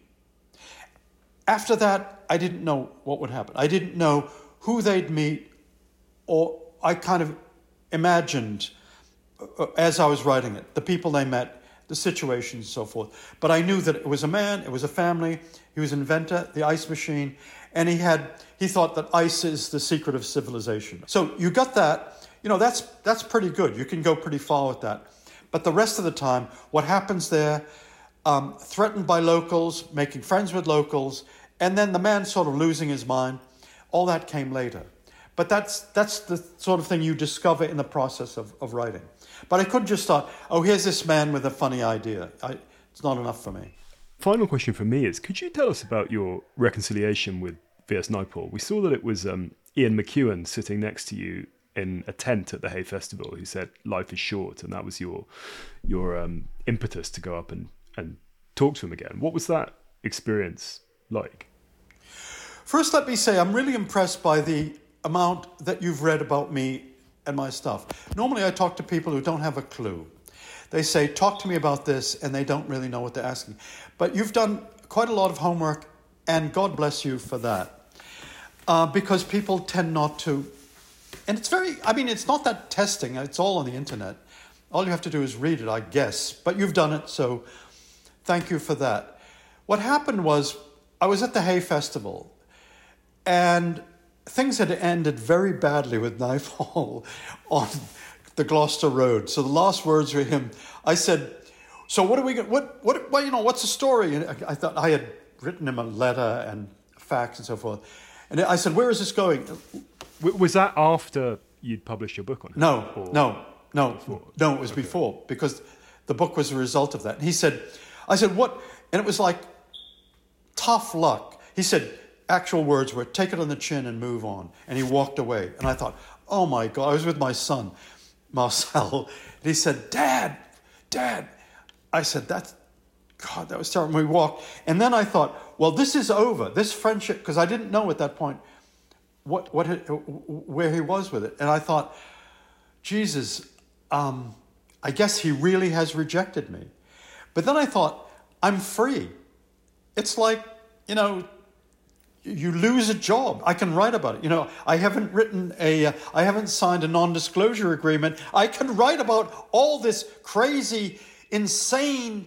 After that, I didn't know what would happen. I didn't know who they'd meet, or I kind of imagined, uh, as I was writing it, the people they met, the situations and so forth. But I knew that it was a man, it was a family, he was an inventor, the ice machine, and he had he thought that ice is the secret of civilization. So you got that, you know, that's that's pretty good. You can go pretty far with that. But the rest of the time, what happens there, um, threatened by locals, making friends with locals, and then the man sort of losing his mind, all that came later. But that's that's the sort of thing you discover in the process of, of writing. But I couldn't just start, oh, here's this man with a funny idea. I, it's not enough for me. Final question for me is, could you tell us about your reconciliation with V S Naipaul? We saw that it was um, Ian McEwan sitting next to you in a tent at the Hay Festival who said, life is short, and that was your your um, impetus to go up and, and talk to him again. What was that experience like? First, let me say I'm really impressed by the amount that you've read about me and my stuff. Normally I talk to people who don't have a clue. They say, talk to me about this, and they don't really know what they're asking. But you've done quite a lot of homework, and God bless you for that. Uh, because people tend not to, and it's very, I mean, it's not that testing, it's all on the internet. All you have to do is read it, I guess. But you've done it, so thank you for that. What happened was, I was at the Hay Festival, and things had ended very badly with Naipaul on the Gloucester Road. So the last words were him. I said, so what are we going what, what, what, you know, what's the story? And I thought I had written him a letter and facts and so forth. And I said, where is this going? Was that after you'd published your book on it? No, or no, no, before? no, it was Okay. before, because the book was a result of that. And he said, I said, what? And it was like, tough luck. He said, actual words were, take it on the chin and move on. And he walked away. And I thought, oh my God, I was with my son, Marcel. And he said, Dad, Dad. I said, that's, God, that was terrible. We walked. And then I thought, well, this is over. This friendship, because I didn't know at that point what, what, where he was with it. And I thought, Jesus, um, I guess he really has rejected me. But then I thought, I'm free. It's like, you know, you lose a job. I can write about it. You know, I haven't written a, uh, I haven't signed a non-disclosure agreement. I can write about all this crazy, insane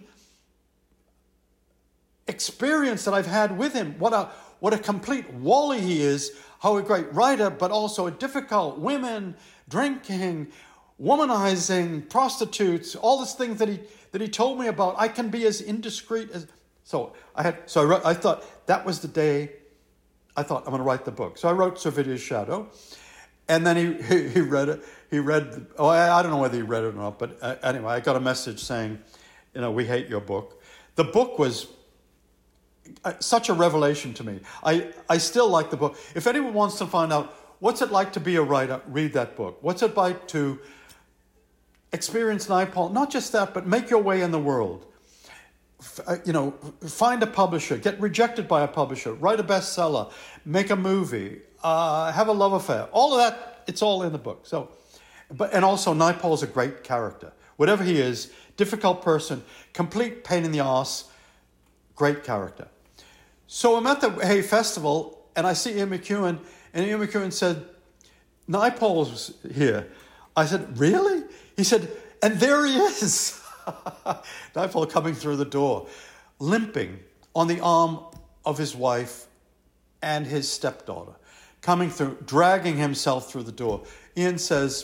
experience that I've had with him. What a, what a complete wally he is. How a great writer, but also a difficult women, drinking, womanizing, prostitutes, all these things that he, that he told me about. I can be as indiscreet as, so I had, so I wrote, I thought that was the day I thought, I'm going to write the book. So I wrote Servidio's Shadow, and then he, he, he read it. He read, oh, I, I don't know whether he read it or not, but uh, anyway, I got a message saying, you know, we hate your book. The book was uh, such a revelation to me. I, I still like the book. If anyone wants to find out what's it like to be a writer, read that book. What's it like to experience Naipaul? Not just that, but make your way in the world. You know, find a publisher, get rejected by a publisher, write a bestseller, make a movie, uh, have a love affair. All of that, it's all in the book. So, but and also Naipaul's a great character. Whatever he is, difficult person, complete pain in the arse, great character. So I'm at the Hay Festival, and I see Ian McEwan, and Ian McEwan said, Naipaul's here. I said, really? He said, and there he is. Naipaul coming through the door, limping on the arm of his wife and his stepdaughter, coming through, dragging himself through the door. Ian says,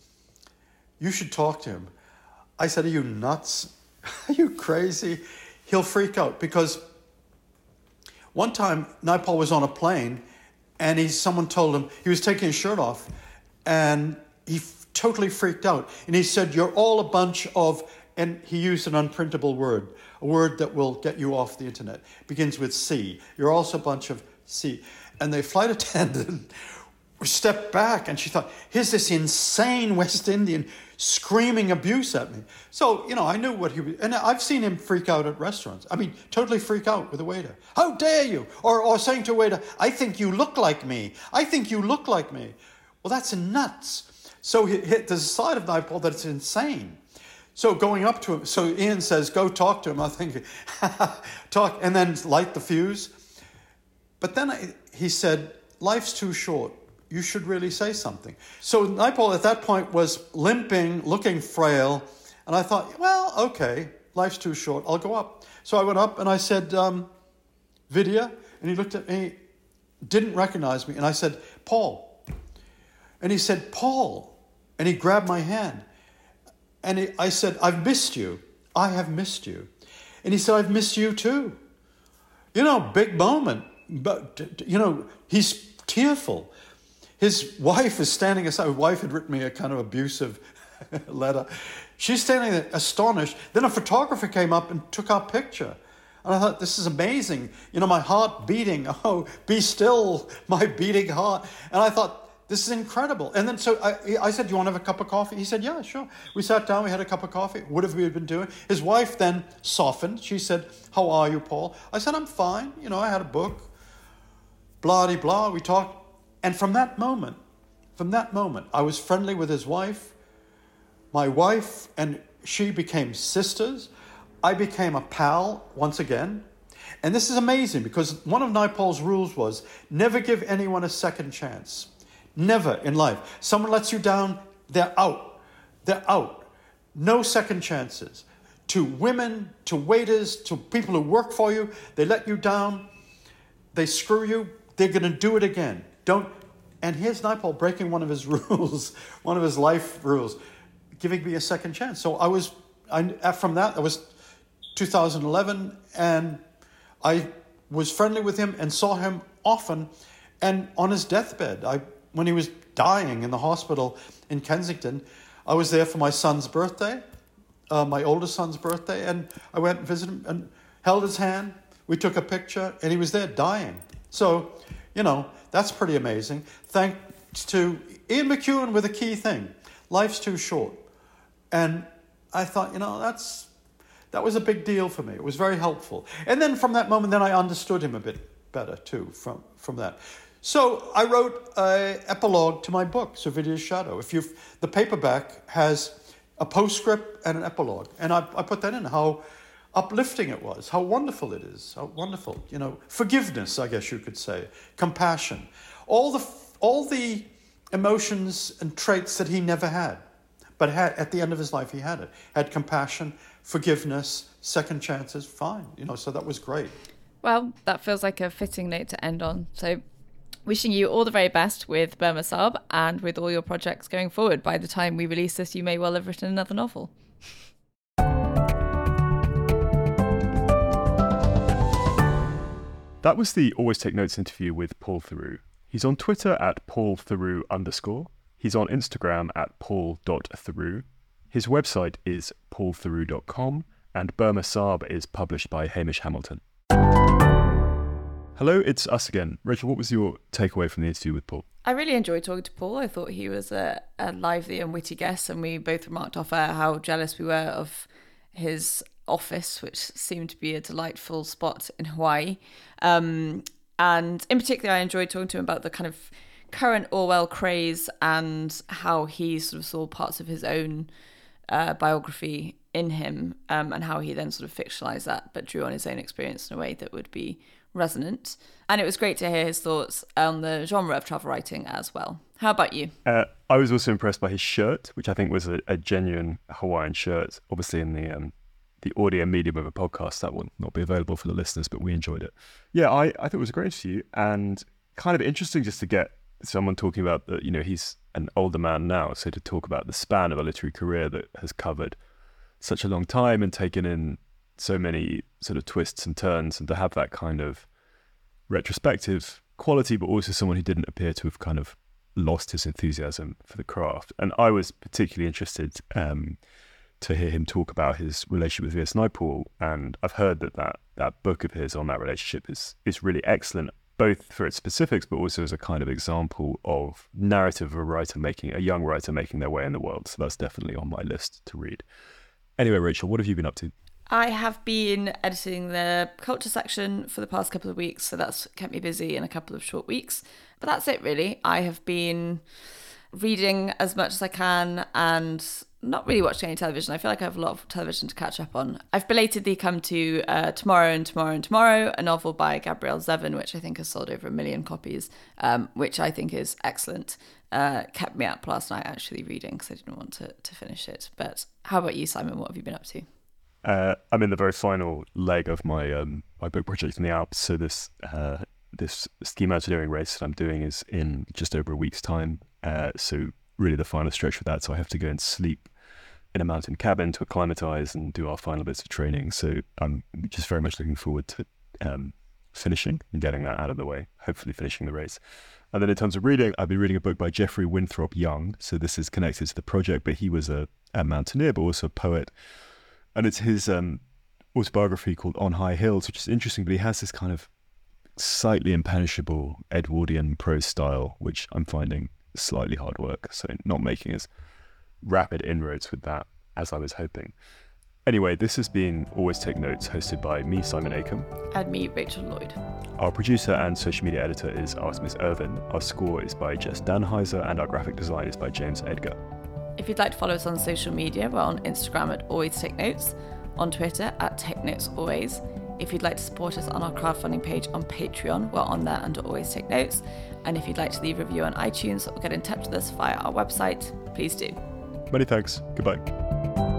you should talk to him. I said, are you nuts? Are you crazy? He'll freak out. Because one time Naipaul was on a plane, and he, someone told him, he was taking his shirt off, and he f- totally freaked out. And he said, you're all a bunch of, and he used an unprintable word, a word that will get you off the internet. It begins with C. You're also a bunch of C. And the flight attendant stepped back, and she thought, here's this insane West Indian screaming abuse at me. So, you know, I knew what he was, and I've seen him freak out at restaurants. I mean, totally freak out with a waiter. How dare you? Or, or saying to a waiter, I think you look like me. I think you look like me. Well, that's nuts. So he, he, there's a side of Naipaul that's insane. So going up to him, so Ian says, go talk to him. I think, talk, and then light the fuse. But then I, he said, life's too short. You should really say something. So Naipaul at that point was limping, looking frail. And I thought, well, okay, life's too short. I'll go up. So I went up and I said, um, Vidya. And he looked at me, didn't recognize me. And I said, Paul. And he said, Paul. And he grabbed my hand. And he, I said, I've missed you. I have missed you. And he said, I've missed you too. You know, big moment. But, you know, he's tearful. his wife is standing aside. His wife had written me a kind of abusive letter. She's standing there astonished. Then a photographer came up and took our picture. And I thought, this is amazing. You know, my heart beating. Oh, be still, my beating heart. And I thought, this is incredible. And then so I, I said, do you want to have a cup of coffee? He said, yeah, sure. We sat down, we had a cup of coffee. What have we been doing? His wife then softened. She said, how are you, Paul? I said, I'm fine. You know, I had a book. Blah, de blah. We talked. And from that moment, from that moment, I was friendly with his wife. My wife and she became sisters. I became a pal once again. And this is amazing because one of Naipaul's rules was never give anyone a second chance. Never in life. Someone lets you down, they're out. They're out. No second chances. To women, to waiters, to people who work for you, they let you down, they screw you, they're going to do it again. Don't. And here's Naipaul breaking one of his rules, one of his life rules, giving me a second chance. So I was, I, from that, that was two thousand eleven, and I was friendly with him and saw him often. And on his deathbed, I, when he was dying in the hospital in Kensington, I was there for my son's birthday, uh, my oldest son's birthday, and I went and visited him and held his hand. We took a picture, and he was there dying. So, you know, that's pretty amazing. Thanks to Ian McEwan with a key thing. Life's too short. And I thought, you know, that's that was a big deal for me. It was very helpful. And then from that moment, then I understood him a bit better, too, from, from that. So I wrote an epilogue to my book, Servidio's Shadow. If you, the paperback has a postscript and an epilogue. And I, I put that in, how uplifting it was, how wonderful it is, how wonderful, you know, forgiveness, I guess you could say, compassion, all the all the emotions and traits that he never had, but had, at the end of his life he had it, had compassion, forgiveness, second chances, fine, you know, so that was great. Well, that feels like a fitting note to end on. So wishing you all the very best with Burma Saab and with all your projects going forward. By the time we release this, you may well have written another novel. That was the Always Take Notes interview with Paul Theroux. He's on Twitter at Paul Theroux underscore. He's on Instagram at paul.theroux. His website is paul theroux dot com, and Burma Saab is published by Hamish Hamilton. Hello, it's us again. Rachel, what was your takeaway from the interview with Paul? I really enjoyed talking to Paul. I thought he was a, a lively and witty guest, and we both remarked off air how jealous we were of his office, which seemed to be a delightful spot in Hawaii. Um, and in particular, I enjoyed talking to him about the kind of current Orwell craze and how he sort of saw parts of his own uh, biography in him, um, and how he then sort of fictionalized that, but drew on his own experience in a way that would be resonant. And it was great to hear his thoughts on the genre of travel writing as well. How about you? Uh, I was also impressed by his shirt, which I think was a, a genuine Hawaiian shirt. Obviously in the um, the audio medium of a podcast, that will not be available for the listeners, but we enjoyed it. Yeah, I, I thought it was a great interview, and kind of interesting just to get someone talking about that, you know, he's an older man now, so to talk about the span of a literary career that has covered such a long time and taken in so many sort of twists and turns, and to have that kind of retrospective quality, but also someone who didn't appear to have kind of lost his enthusiasm for the craft. And I was particularly interested um, to hear him talk about his relationship with V S Naipaul, and I've heard that, that that book of his on that relationship is is really excellent, both for its specifics, but also as a kind of example of narrative of a writer making, a young writer making their way in the world. So that's definitely on my list to read. Anyway, Rachel, what have you been up to? I have been editing the culture section for the past couple of weeks, so that's kept me busy in a couple of short weeks. But that's it, really. I have been reading as much as I can and not really watching any television. I feel like I have a lot of television to catch up on. I've belatedly come to uh, Tomorrow and Tomorrow and Tomorrow, a novel by Gabrielle Zevin, which I think has sold over a million copies, um, which I think is excellent. Uh, kept me up last night actually reading because I didn't want to, to finish it. But how about you, Simon? What have you been up to? Uh, I'm in the very final leg of my um, my book project in the Alps. So this uh, this ski mountaineering race that I'm doing is in just over a week's time. Uh, so really the final stretch for that. So I have to go and sleep in a mountain cabin to acclimatize and do our final bits of training. So I'm just very much looking forward to um, finishing and getting that out of the way, hopefully finishing the race. And then in terms of reading, I've been reading a book by Geoffrey Winthrop Young. So this is connected to the project, but he was a, a mountaineer, but also a poet. And it's his um, autobiography called On High Hills, which is interesting, but he has this kind of slightly impenetrable Edwardian prose style, which I'm finding slightly hard work. So not making as rapid inroads with that as I was hoping. Anyway, this has been Always Take Notes, hosted by me, Simon Acomb. And me, Rachel Lloyd. Our producer and social media editor is Artemis Irvin. Our score is by Jess Danheiser, and our graphic design is by James Edgar. If you'd like to follow us on social media, we're on Instagram at Always Take Notes, on Twitter at Take Notes Always. If you'd like to support us on our crowdfunding page on Patreon, we're on there under Always Take Notes. And if you'd like to leave a review on iTunes or get in touch with us via our website, please do. Many thanks. Goodbye.